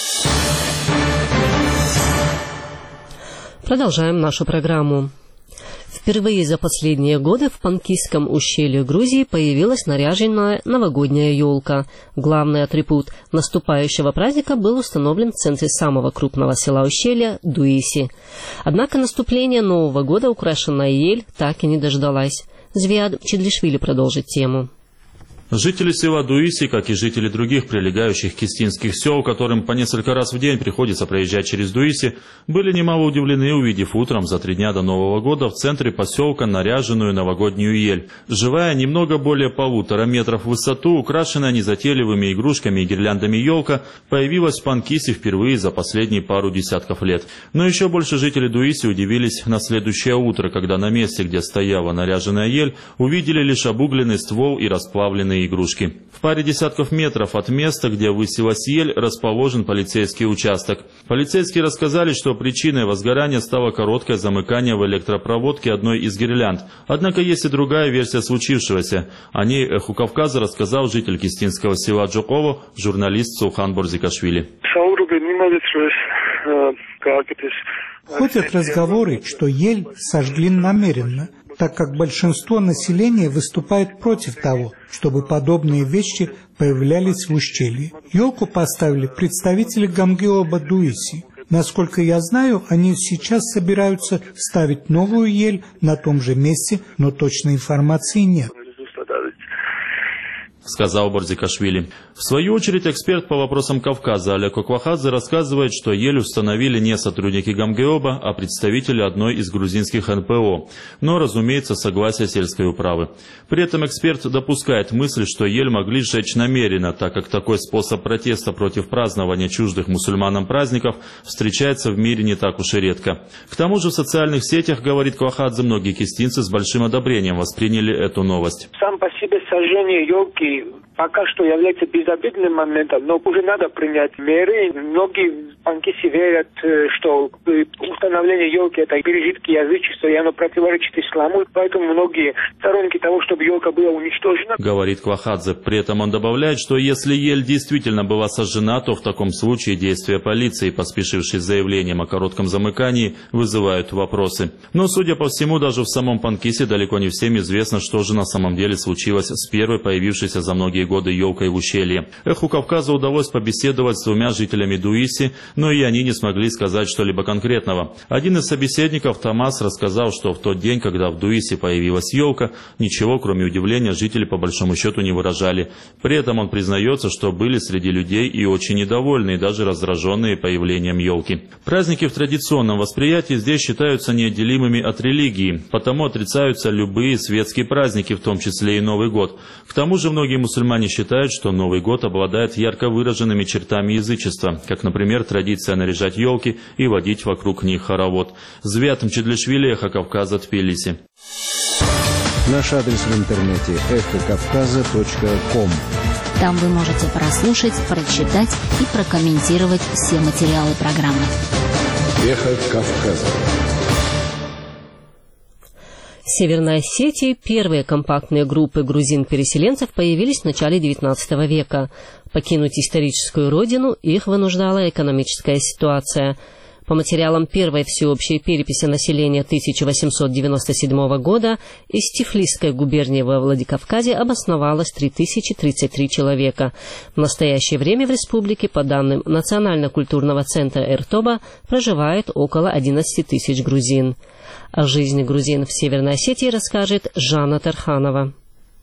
Продолжаем нашу программу. Впервые за последние годы в Панкистском ущелье Грузии появилась наряженная новогодняя елка. Главный атрибут наступающего праздника был установлен в центре самого крупного села ущелья – Дуиси. Однако наступление Нового года украшенная ель так и не дождалась. Звиад Чедлишвили продолжит тему. Жители села Дуиси, как и жители других прилегающих кистинских сел, которым по несколько раз в день приходится проезжать через Дуиси, были немало удивлены, увидев утром за 3 дня до Нового года в центре поселка наряженную новогоднюю ель. Живая, немного более 1,5 метров в высоту, украшенная незатейливыми игрушками и гирляндами елка, появилась в Панкисе впервые за последние пару десятков лет. Но еще больше жители Дуиси удивились на следующее утро, когда на месте, где стояла наряженная ель, увидели лишь обугленный ствол и расплавленные игрушки. В паре десятков метров от места, где высилась ель, расположен полицейский участок. Полицейские рассказали, что причиной возгорания стало короткое замыкание в электропроводке одной из гирлянд. Однако есть и другая версия случившегося. О ней «Эху Кавказа» рассказал житель кистинского села Джоково, журналист Сулхан Борзикашвили. Ходят разговоры, что ель сожгли намеренно. так как большинство населения выступает против того, чтобы подобные вещи появлялись в ущелье. Елку поставили представители Гамгеоба Дуиси. Насколько я знаю, они сейчас собираются ставить новую ель на том же месте, но точной информации нет, сказал Борзикашвили. В свою очередь, эксперт по вопросам Кавказа Олег Оквахадзе рассказывает, что ель установили не сотрудники Гамгеоба, а представители одной из грузинских НПО, но, разумеется, согласие сельской управы. При этом эксперт допускает мысль, что ель могли сжечь намеренно, так как такой способ протеста против празднования чуждых мусульманам праздников встречается в мире не так уж и редко. К тому же в социальных сетях, говорит Квахадзе, многие кистинцы с большим одобрением восприняли эту новость. Сам по себе сожжение елки пока что является безобидным моментом, но уже надо принять меры. Многие панкиси верят, что установление елки – это пережитки язычества, и оно противоречит исламу, поэтому многие сторонники того, чтобы елка была уничтожена. Говорит Квахадзе. При этом он добавляет, что если ель действительно была сожжена, то в таком случае действия полиции, поспешившей с заявлением о коротком замыкании, вызывают вопросы. Но, судя по всему, даже в самом Панкисе далеко не всем известно, что же на самом деле случилось с первой появившейся за многие годы елкой в ущелье. Эху Кавказа удалось побеседовать с двумя жителями Дуиси, но и они не смогли сказать что-либо конкретного. Один из собеседников, Томас, рассказал, что в тот день, когда в Дуиси появилась елка, ничего, кроме удивления, жители по большому счету не выражали. При этом он признается, что были среди людей и очень недовольные, даже раздраженные появлением елки. Праздники в традиционном восприятии здесь считаются неотделимыми от религии, потому отрицаются любые светские праздники, в том числе и Новый год. К тому же многие мусульмане считают, что Новый год обладает ярко выраженными чертами язычества, как, например, традиция наряжать елки и водить вокруг них хоровод. Звят Мчедлишвили, Эхо Кавказа, Тбилиси. Наш адрес в интернете эхокавказа.ком. Там вы можете прослушать, прочитать и прокомментировать все материалы программы. Эхо Кавказа. В Северной Осетии первые компактные группы грузин-переселенцев появились в начале XIX века. Покинуть историческую родину их вынуждала экономическая ситуация. По материалам первой всеобщей переписи населения 1897 года из Тифлисской губернии во Владикавказе обосновалось 3033 человека. В настоящее время в республике, по данным Национально-культурного центра Эртоба, проживает около 11 тысяч грузин. О жизни грузин в Северной Осетии расскажет Жанна Тарханова.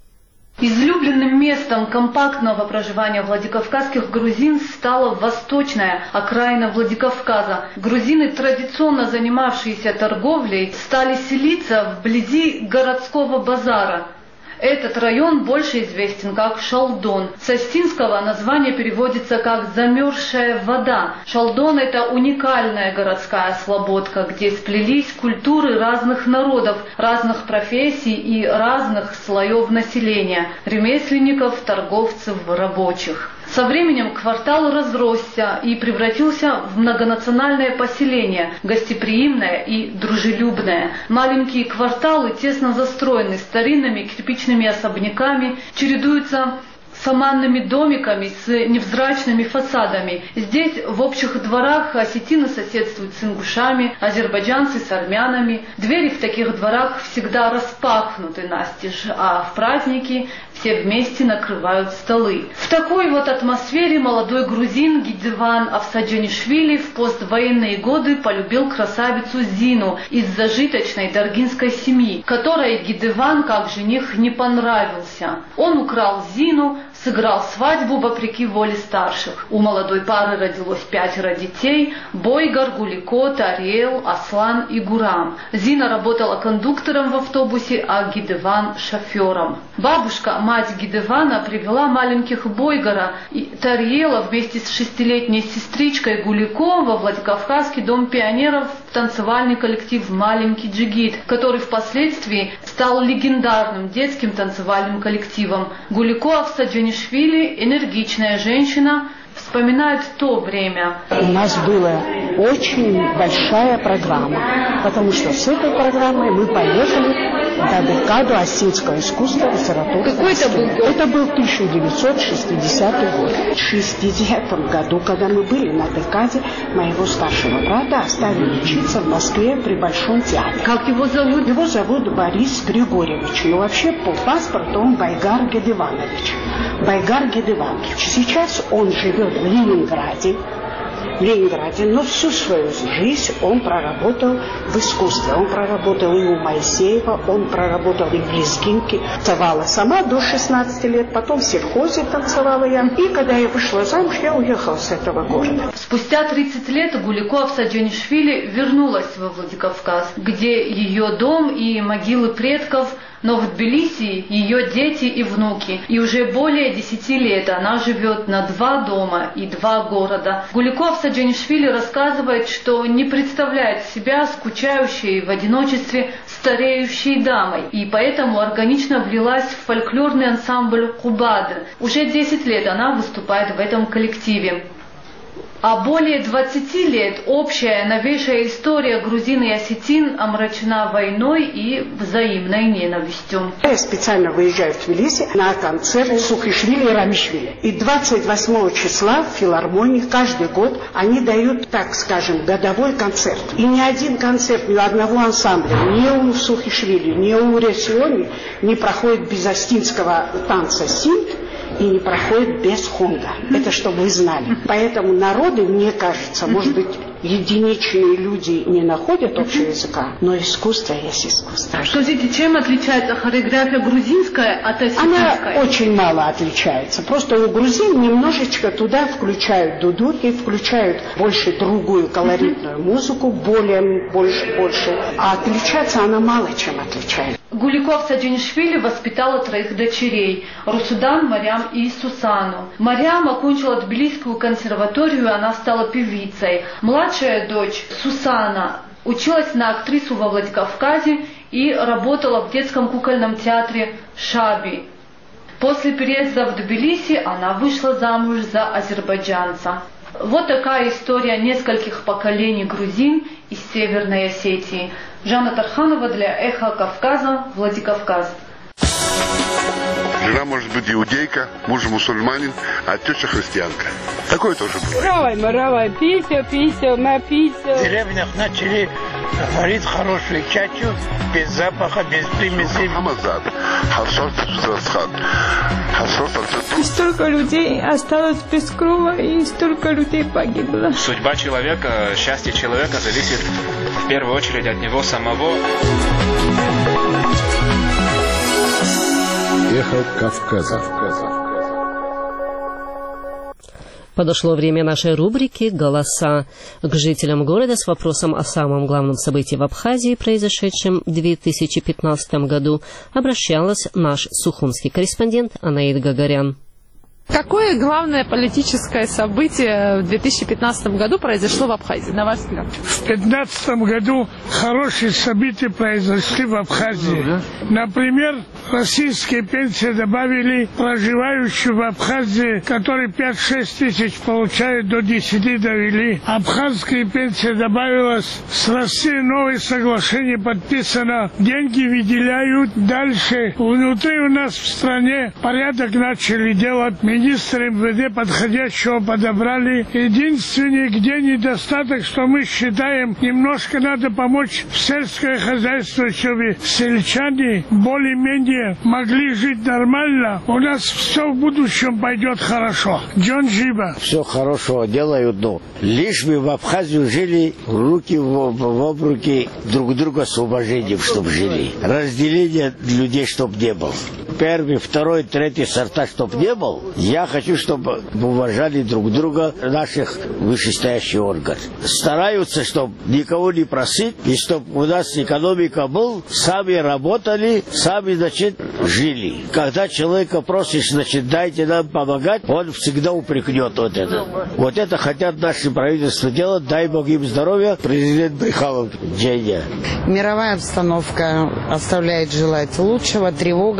Излюбленным местом компактного проживания владикавказских грузин стала восточная окраина Владикавказа. Грузины, традиционно занимавшиеся торговлей, стали селиться вблизи городского базара. Этот район больше известен как Шалдон. С осетинского название переводится как «замерзшая вода». Шалдон – это уникальная городская слободка, где сплелись культуры разных народов, разных профессий и разных слоев населения – ремесленников, торговцев, рабочих. Со временем квартал разросся и превратился в многонациональное поселение, гостеприимное и дружелюбное. Маленькие кварталы тесно застроены старинными кирпичными особняками, чередуются саманными домиками с невзрачными фасадами. Здесь в общих дворах осетины соседствуют с ингушами, азербайджанцы с армянами. Двери в таких дворах всегда распахнуты настежь, а в праздники все вместе накрывают столы. В такой вот атмосфере молодой грузин Гидеван Авсаджанишвили в поствоенные годы полюбил красавицу Зину из зажиточной даргинской семьи, которой Гидеван как жених не понравился. Он украл Зину, сыграл свадьбу вопреки воле старших. У молодой пары родилось 5 детей – Бойгар, Гулико, Тариэл, Аслан и Гурам. Зина работала кондуктором в автобусе, а Гидеван – шофером. Бабушка, мать Гидевана, привела маленьких Бойгара и Тариэла вместе с 6-летней сестричкой Гулико во Владикавказский дом пионеров в танцевальный коллектив «Маленький Джигит», который впоследствии стал легендарным детским танцевальным коллективом. Гулико Авсаджанишвили, энергичная женщина, вспоминает то время. У нас была очень большая программа, потому что с этой программой мы поехали декаду осетинского искусства, литературы. Какой это был год? Это был 1960 год. В 60 году, когда мы были на декаде, моего старшего брата оставили учиться в Москве при Большом театре. Как его зовут? Его зовут Борис Григорьевич. Но вообще по паспорту он Байгар Гедеванович. Байгар Гедеванович. Сейчас он живет в Ленинграде, но всю свою жизнь он проработал в искусстве. Он проработал и у Моисеева, он проработал и в Лезгинке. Танцевала сама до 16 лет, потом в сельхозе танцевала я. И когда я вышла замуж, я уехала с этого города. Спустя 30 лет Гулико Авсаджанишвили вернулась во Владикавказ, где ее дом и могилы предков, но в Тбилиси ее дети и внуки. И уже более 10 лет она живет на 2 дома и 2 города. Гулико Авсаджанишвили рассказывает, что не представляет себя скучающей в одиночестве стареющей дамой. И поэтому органично влилась в фольклорный ансамбль «Кубад». Уже 10 лет она выступает в этом коллективе. А более 20 лет общая новейшая история грузин и осетин омрачена войной и взаимной ненавистью. Я специально выезжаю в Тбилиси на концерт Сухишвили и Рамишвили. И 28 числа в филармонии каждый год они дают, так скажем, годовой концерт. И ни один концерт, ни одного ансамбля, ни у Сухишвили, ни у Ресиони не проходит без остинского танца синт и не проходит без хонга. Это чтобы вы знали. Поэтому народы, мне кажется, может быть, единичные люди не находят общего языка, но искусство есть искусство. Скажите, чем отличается хореография грузинская от осетинской? Она очень мало отличается. Просто у грузин немножечко туда включают дудуки, включают больше другую колоритную музыку, больше. А отличаться она мало чем отличается. Гулико Авсаджанишвили воспитала 3 дочерей – Русудан, Марьям и Сусану. Марьям окончила Тбилисскую консерваторию, она стала певицей. Младшая дочь Сусана училась на актрису во Владикавказе и работала в детском кукольном театре «Шаби». После переезда в Тбилиси она вышла замуж за азербайджанца. Вот такая история нескольких поколений грузин из Северной Осетии. Жанна Тарханова для «Эхо Кавказа», Владикавказ. Жена может быть иудейка, муж мусульманин, а теща христианка. Такое тоже бывает. Маравай, пися, на пися. В деревнях начали варить хорошую чачу, без запаха, без примесей. И столько людей осталось без крова, и столько людей погибло. Судьба человека, счастье человека зависит в первую очередь от него самого. Эхо Кавказа. Подошло время нашей рубрики «Голоса». К жителям города с вопросом о самом главном событии в Абхазии, произошедшем в 2015 году, обращалась наш сухумский корреспондент Анаид Гагарян. Какое главное политическое событие в 2015 году произошло в Абхазии, на ваш взгляд? В 2015 году хорошие события произошли в Абхазии. Например, российские пенсии добавили проживающие в Абхазии, которые 5-6 тысяч получают, до 10 довели. Абхазские пенсии добавилось. С Россией новое соглашение подписано. Деньги выделяют. Дальше внутри у нас в стране порядок начали делать. Министр МВД подходящего подобрали. Единственное, где недостаток, что мы считаем, немножко надо помочь в сельское хозяйство, чтобы сельчане более-менее могли жить нормально. У нас все в будущем пойдет хорошо. Джон Джиба. Все хорошего делают, но лишь бы в Абхазию жили руки в руки, друг друга с уважением, чтобы жили. Разделение людей, чтобы не было. Первый, второй, третий сорта, чтобы не был. Я хочу, чтобы уважали друг друга наших вышестоящих органов. Стараются, чтобы никого не просить, и чтобы у нас экономика была, сами работали, сами, значит, жили. Когда человека просишь, значит, дайте нам помогать, он всегда упрекнет вот это. Вот это хотят наши правительства делать, дай Бог им здоровья, президент Байхалов, Джейня. Мировая обстановка оставляет желать лучшего, тревога, все время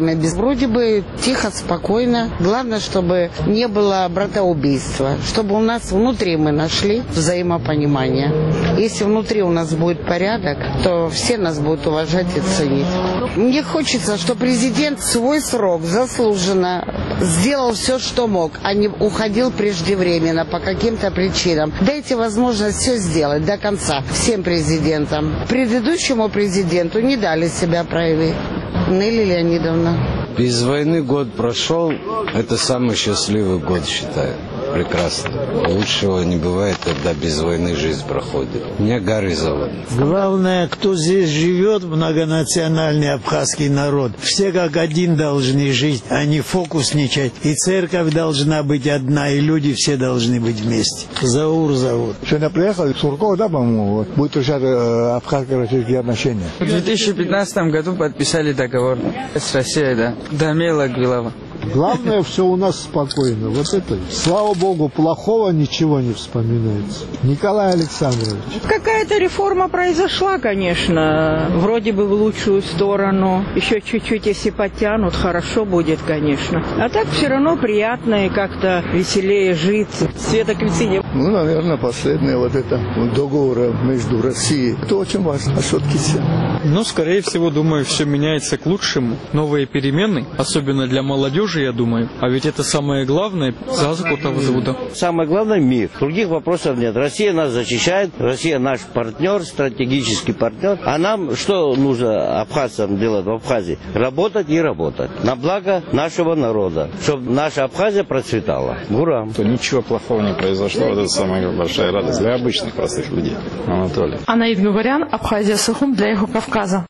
время. Вроде бы тихо, спокойно. Главное, чтобы не было братоубийства. Чтобы у нас внутри мы нашли взаимопонимание. Если внутри у нас будет порядок, то все нас будут уважать и ценить. Мне хочется, чтобы президент свой срок заслуженно сделал все, что мог, а не уходил преждевременно по каким-то причинам. Дайте возможность все сделать до конца всем президентам. Предыдущему президенту не дали себя проявить. Нелли Леонидовна. Без войны год прошел, это самый счастливый год, считаю. Прекрасно. Лучшего не бывает, когда без войны жизнь проходит. Меня Гарри зовут. Главное, кто здесь живет, многонациональный абхазский народ, все как один должны жить, а не фокусничать. И церковь должна быть одна, и люди все должны быть вместе. Заур зовут. Сегодня приехал Сурков, да, по-моему, будет решать абхазско-российские отношения. В 2015 году подписали договор с Россией, да. Дамела Гвилова. Главное, все у нас спокойно. Вот это. Слава Богу, плохого ничего не вспоминается. Николай Александрович. Какая-то реформа произошла, конечно. Вроде бы в лучшую сторону. Еще чуть-чуть, если подтянут, хорошо будет, конечно. А так все равно приятно и как-то веселее жить. Света Квицини. Ну, наверное, последнее вот это договор между Россией. Это очень важно. Ну, скорее всего, думаю, все меняется к лучшему. Новые перемены, особенно для молодежи, я думаю. А ведь это самое главное – Зазакутавзуда. Самое главное – мир. Других вопросов нет. Россия нас защищает, Россия наш партнер, стратегический партнер. А нам что нужно абхазцам делать в Абхазии? Работать и работать. На благо нашего народа. Чтобы наша Абхазия процветала. Гурам. То ничего плохого не произошло. Это самая большая радость для обычных простых людей. Анатолий. Анаид Гуварян, Абхазия Сухум для Эхо Кавказа.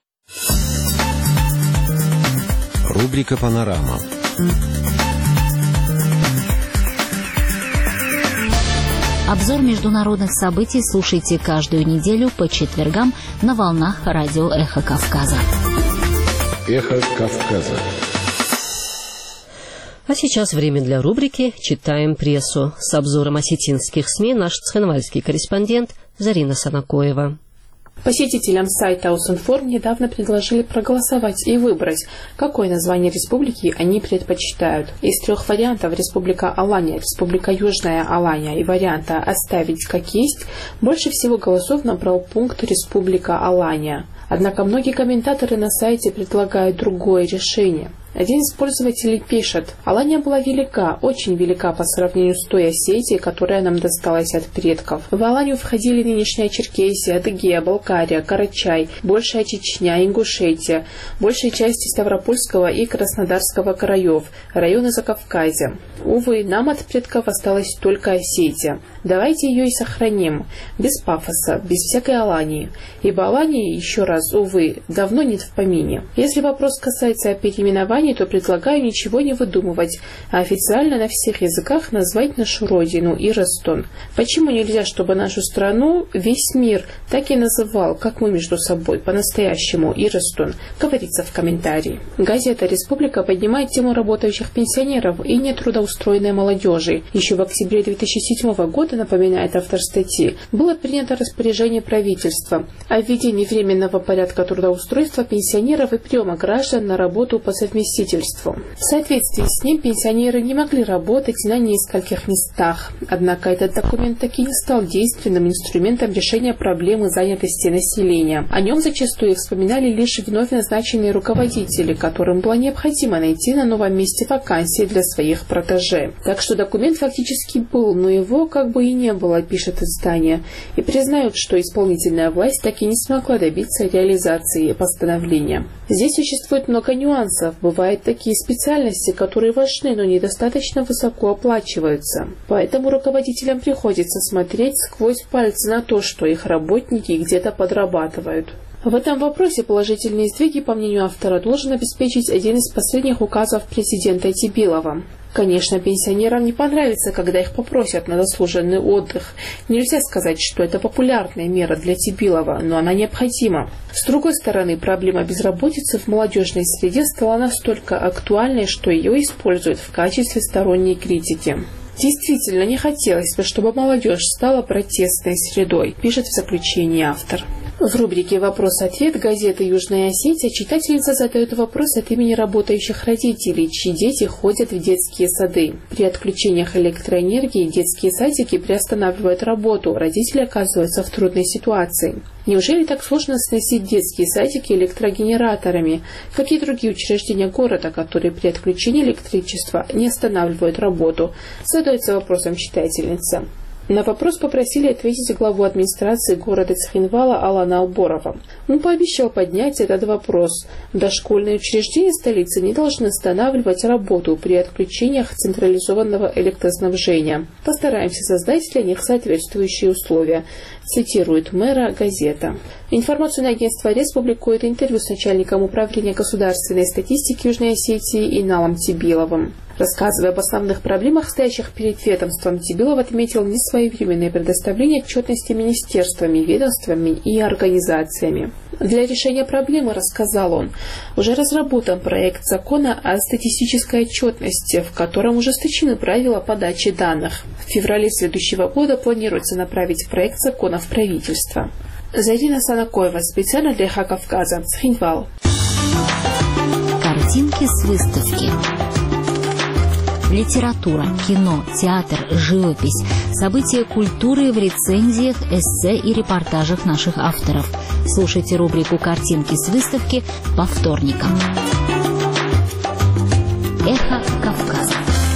Рубрика «Панорама». Обзор международных событий слушайте каждую неделю по четвергам на волнах радио «Эхо Кавказа». «Эхо Кавказа». А сейчас время для рубрики «Читаем прессу». С обзором осетинских СМИ наш цхинвальский корреспондент Зарина Санакоева. Посетителям сайта Усинформ недавно предложили проголосовать и выбрать, какое название республики они предпочитают. Из 3 вариантов Республика Алания, Республика Южная Алания и варианта «Оставить как есть» больше всего голосов набрал пункт Республика Алания. Однако многие комментаторы на сайте предлагают другое решение. Один из пользователей пишет: «Алания была велика, очень велика по сравнению с той Осетией, которая нам досталась от предков. В Аланию входили нынешняя Черкесия, Адыгея, Балкария, Карачай, большая Чечня, Ингушетия, большая часть Ставропольского и Краснодарского краев, районы Закавказья. Увы, нам от предков осталась только Осетия. Давайте ее и сохраним, без пафоса, без всякой Алании. Ибо Алании, еще раз, увы, давно нет в помине. Если вопрос касается переименования, то предлагаю ничего не выдумывать, а официально на всех языках назвать нашу родину Иростон. Почему нельзя, чтобы нашу страну весь мир так и называл, как мы между собой, по-настоящему Иростон?» Говорится в комментарии. Газета «Республика» поднимает тему работающих пенсионеров и нетрудоустроенной молодежи. Еще в октябре 2007 года, напоминает автор статьи, было принято распоряжение правительства о введении временного порядка трудоустройства пенсионеров и приема граждан на работу по совместительству. В соответствии с ним пенсионеры не могли работать на нескольких местах. Однако этот документ таки не стал действенным инструментом решения проблемы занятости населения. О нем зачастую вспоминали лишь вновь назначенные руководители, которым было необходимо найти на новом месте вакансии для своих протеже. Так что документ фактически был, но его как бы и не было, пишет издание. И признают, что исполнительная власть так и не смогла добиться реализации постановления. Здесь существует много нюансов. Бывают такие специальности, которые важны, но недостаточно высоко оплачиваются. Поэтому руководителям приходится смотреть сквозь пальцы на то, что их работники где-то подрабатывают. В этом вопросе положительные сдвиги, по мнению автора, должен обеспечить один из последних указов президента Тибилова. Конечно, пенсионерам не понравится, когда их попросят на заслуженный отдых. Нельзя сказать, что это популярная мера для Тибилова, но она необходима. С другой стороны, проблема безработицы в молодежной среде стала настолько актуальной, что ее используют в качестве сторонней критики. Действительно, не хотелось бы, чтобы молодежь стала протестной средой, пишет в заключении автор. В рубрике «Вопрос-ответ» газеты «Южная Осетия» читательница задает вопрос от имени работающих родителей, чьи дети ходят в детские сады. При отключениях электроэнергии детские садики приостанавливают работу, родители оказываются в трудной ситуации. Неужели так сложно сносить детские садики электрогенераторами? Какие другие учреждения города, которые при отключении электричества не останавливают работу? Задается вопросом читательница. На вопрос попросили ответить главу администрации города Цхинвала Алана Алборова. Он пообещал поднять этот вопрос. Дошкольные учреждения столицы не должны останавливать работу при отключениях централизованного электроснабжения. Постараемся создать для них соответствующие условия, цитирует мэра газета. Информационное агентство РЕС публикует интервью с начальником управления государственной статистики Южной Осетии Иналом Тибиловым. Рассказывая об основных проблемах, стоящих перед ведомством, Тибилов отметил несвоевременное предоставление отчетности министерствами, ведомствами и организациями. Для решения проблемы, рассказал он, уже разработан проект закона о статистической отчетности, в котором ужесточены правила подачи данных. В феврале следующего года планируется направить проект закона в правительство. Зарина Санакоева, специально для Эхо Кавказа, Цхинвал. Картинки с выставки. Литература, кино, театр, живопись, события культуры в рецензиях, эссе и репортажах наших авторов. Слушайте рубрику «Картинки с выставки» по вторникам. Эхо Кавказа.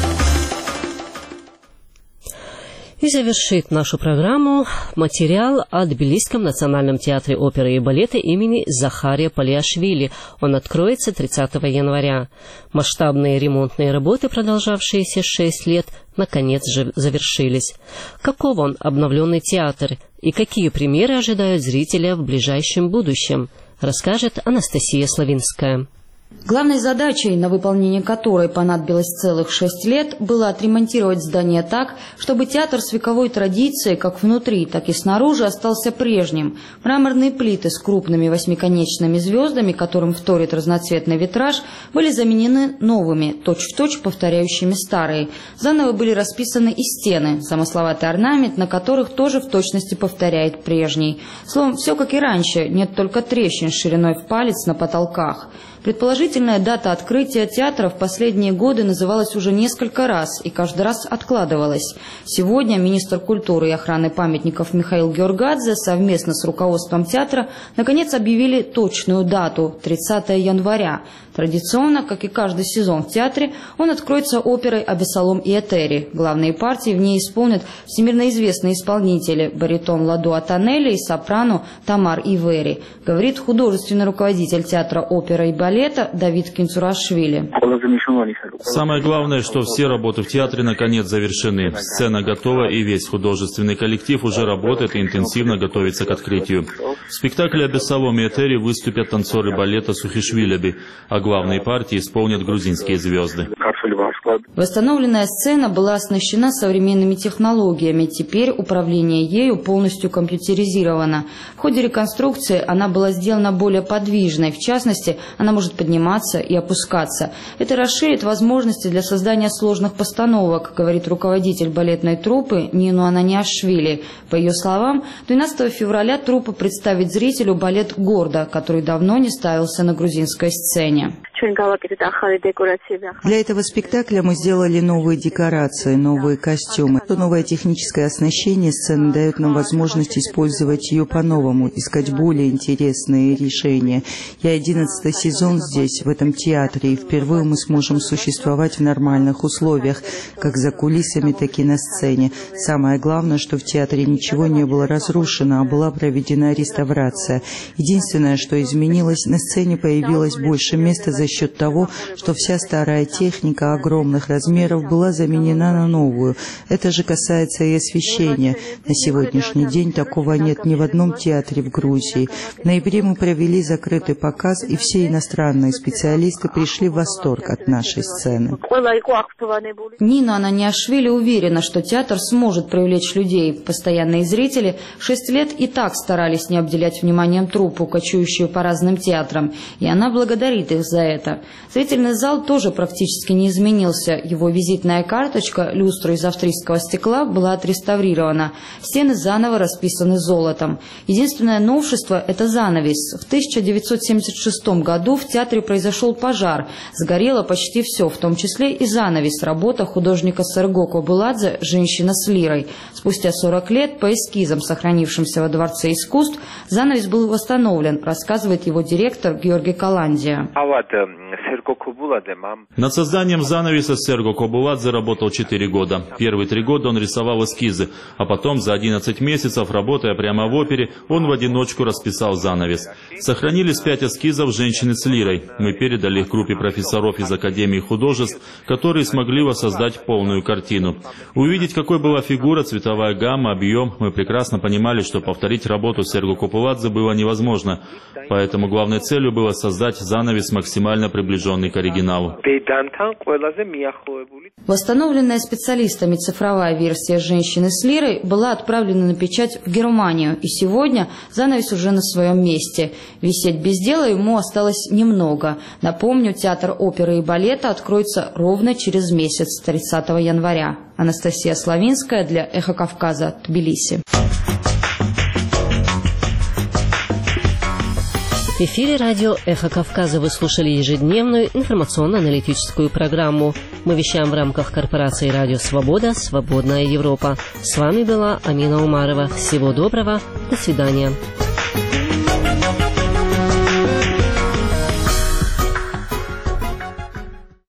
И завершит нашу программу материал о Тбилисском национальном театре оперы и балета имени Захария Палиашвили. Он откроется 30 января. Масштабные ремонтные работы, продолжавшиеся 6 лет, наконец же завершились. Каков он, обновленный театр, и какие премьеры ожидают зрителя в ближайшем будущем, расскажет Анастасия Славинская. Главной задачей, на выполнение которой понадобилось целых 6 лет, было отремонтировать здание так, чтобы театр с вековой традицией, как внутри, так и снаружи, остался прежним. Мраморные плиты с крупными восьмиконечными звездами, которым вторит разноцветный витраж, были заменены новыми, точь-в-точь повторяющими старые. Заново были расписаны и стены, замысловатый орнамент, на которых тоже в точности повторяет прежний. Словом, все как и раньше, нет только трещин шириной в палец на потолках. Предположительная дата открытия театра в последние годы называлась уже несколько раз и каждый раз откладывалась. Сегодня министр культуры и охраны памятников Михаил Георгадзе совместно с руководством театра наконец объявили точную дату – 30 января. Традиционно, как и каждый сезон в театре, он откроется оперой «Абессалом и Этери». Главные партии в ней исполнят всемирно известные исполнители – баритон Ладу Атанели и сопрано Тамар Ивери, говорит художественный руководитель театра оперы и балета Давид Кинцурашвили. Самое главное, что все работы в театре наконец завершены. Сцена готова, и весь художественный коллектив уже работает и интенсивно готовится к открытию. В спектакле «Абессалом и Этери» выступят танцоры балета Сухишвилеби, а главные партии исполнят грузинские звезды. Восстановленная сцена была оснащена современными технологиями. Теперь управление ею полностью компьютеризировано. В ходе реконструкции она была сделана более подвижной. В частности, она может подниматься и опускаться. Это расширит возможности для создания сложных постановок, говорит руководитель балетной труппы Нину Ананиашвили. По ее словам, 12 февраля труппа представит зрителю балет «Гордо», который давно не ставился на грузинской сцене. Для этого спектакля мы сделали новые декорации, новые костюмы. Новое техническое оснащение сцены дает нам возможность использовать ее по-новому, искать более интересные решения. Я 11-й сезон здесь, в этом театре, и впервые мы сможем существовать в нормальных условиях, как за кулисами, так и на сцене. Самое главное, что в театре ничего не было разрушено, а была проведена реставрация. Единственное, что изменилось, на сцене появилось больше места за счет того, что вся старая техника огромных размеров была заменена на новую. Это же касается и освещения. На сегодняшний день такого нет ни в одном театре в Грузии. В ноябре мы провели закрытый показ, и все иностранные специалисты пришли в восторг от нашей сцены. Нина Ананиашвили уверена, что театр сможет привлечь людей. Постоянные зрители 6 лет и так старались не обделять вниманием труппу, кочующую по разным театрам, и она благодарит их за это. балета. Зрительный зал тоже практически не изменился. Его визитная карточка, люстра из австрийского стекла, была отреставрирована. Стены заново расписаны золотом. Единственное новшество – это занавес. В 1976 году в театре произошел пожар. Сгорело почти все, в том числе и занавес, работа художника Серго Кобуладзе «Женщина с лирой». Спустя 40 лет по эскизам, сохранившимся во Дворце искусств, занавес был восстановлен, рассказывает его директор Георгий Каландия. Над созданием занавеса Серго Кобуладзе работал 4 года. Первые 3 года он рисовал эскизы, а потом за 11 месяцев, работая прямо в опере, он в одиночку расписал занавес. Сохранились 5 эскизов «Женщины с лирой». Мы передали их группе профессоров из Академии художеств, которые смогли воссоздать полную картину. Увидеть, какой была фигура, цветовая гамма, объем, мы прекрасно понимали, что повторить работу Серго Кобуладзе было невозможно. Поэтому главной целью было создать занавес, максимально приближенный к оригиналу. Восстановленная специалистами цифровая версия «Женщины с лирой» была отправлена на печать в Германию, и сегодня занавес уже на своем месте. Висеть без дела ему осталось немного. Напомню, театр оперы и балета откроется ровно через месяц, 30 января. Анастасия Славинская для «Эхо Кавказа», Тбилиси. В эфире радио «Эхо Кавказа» вы слушали ежедневную информационно-аналитическую программу. Мы вещаем в рамках корпорации «Радио Свобода. Свободная Европа». С вами была Амина Умарова. Всего доброго. До свидания.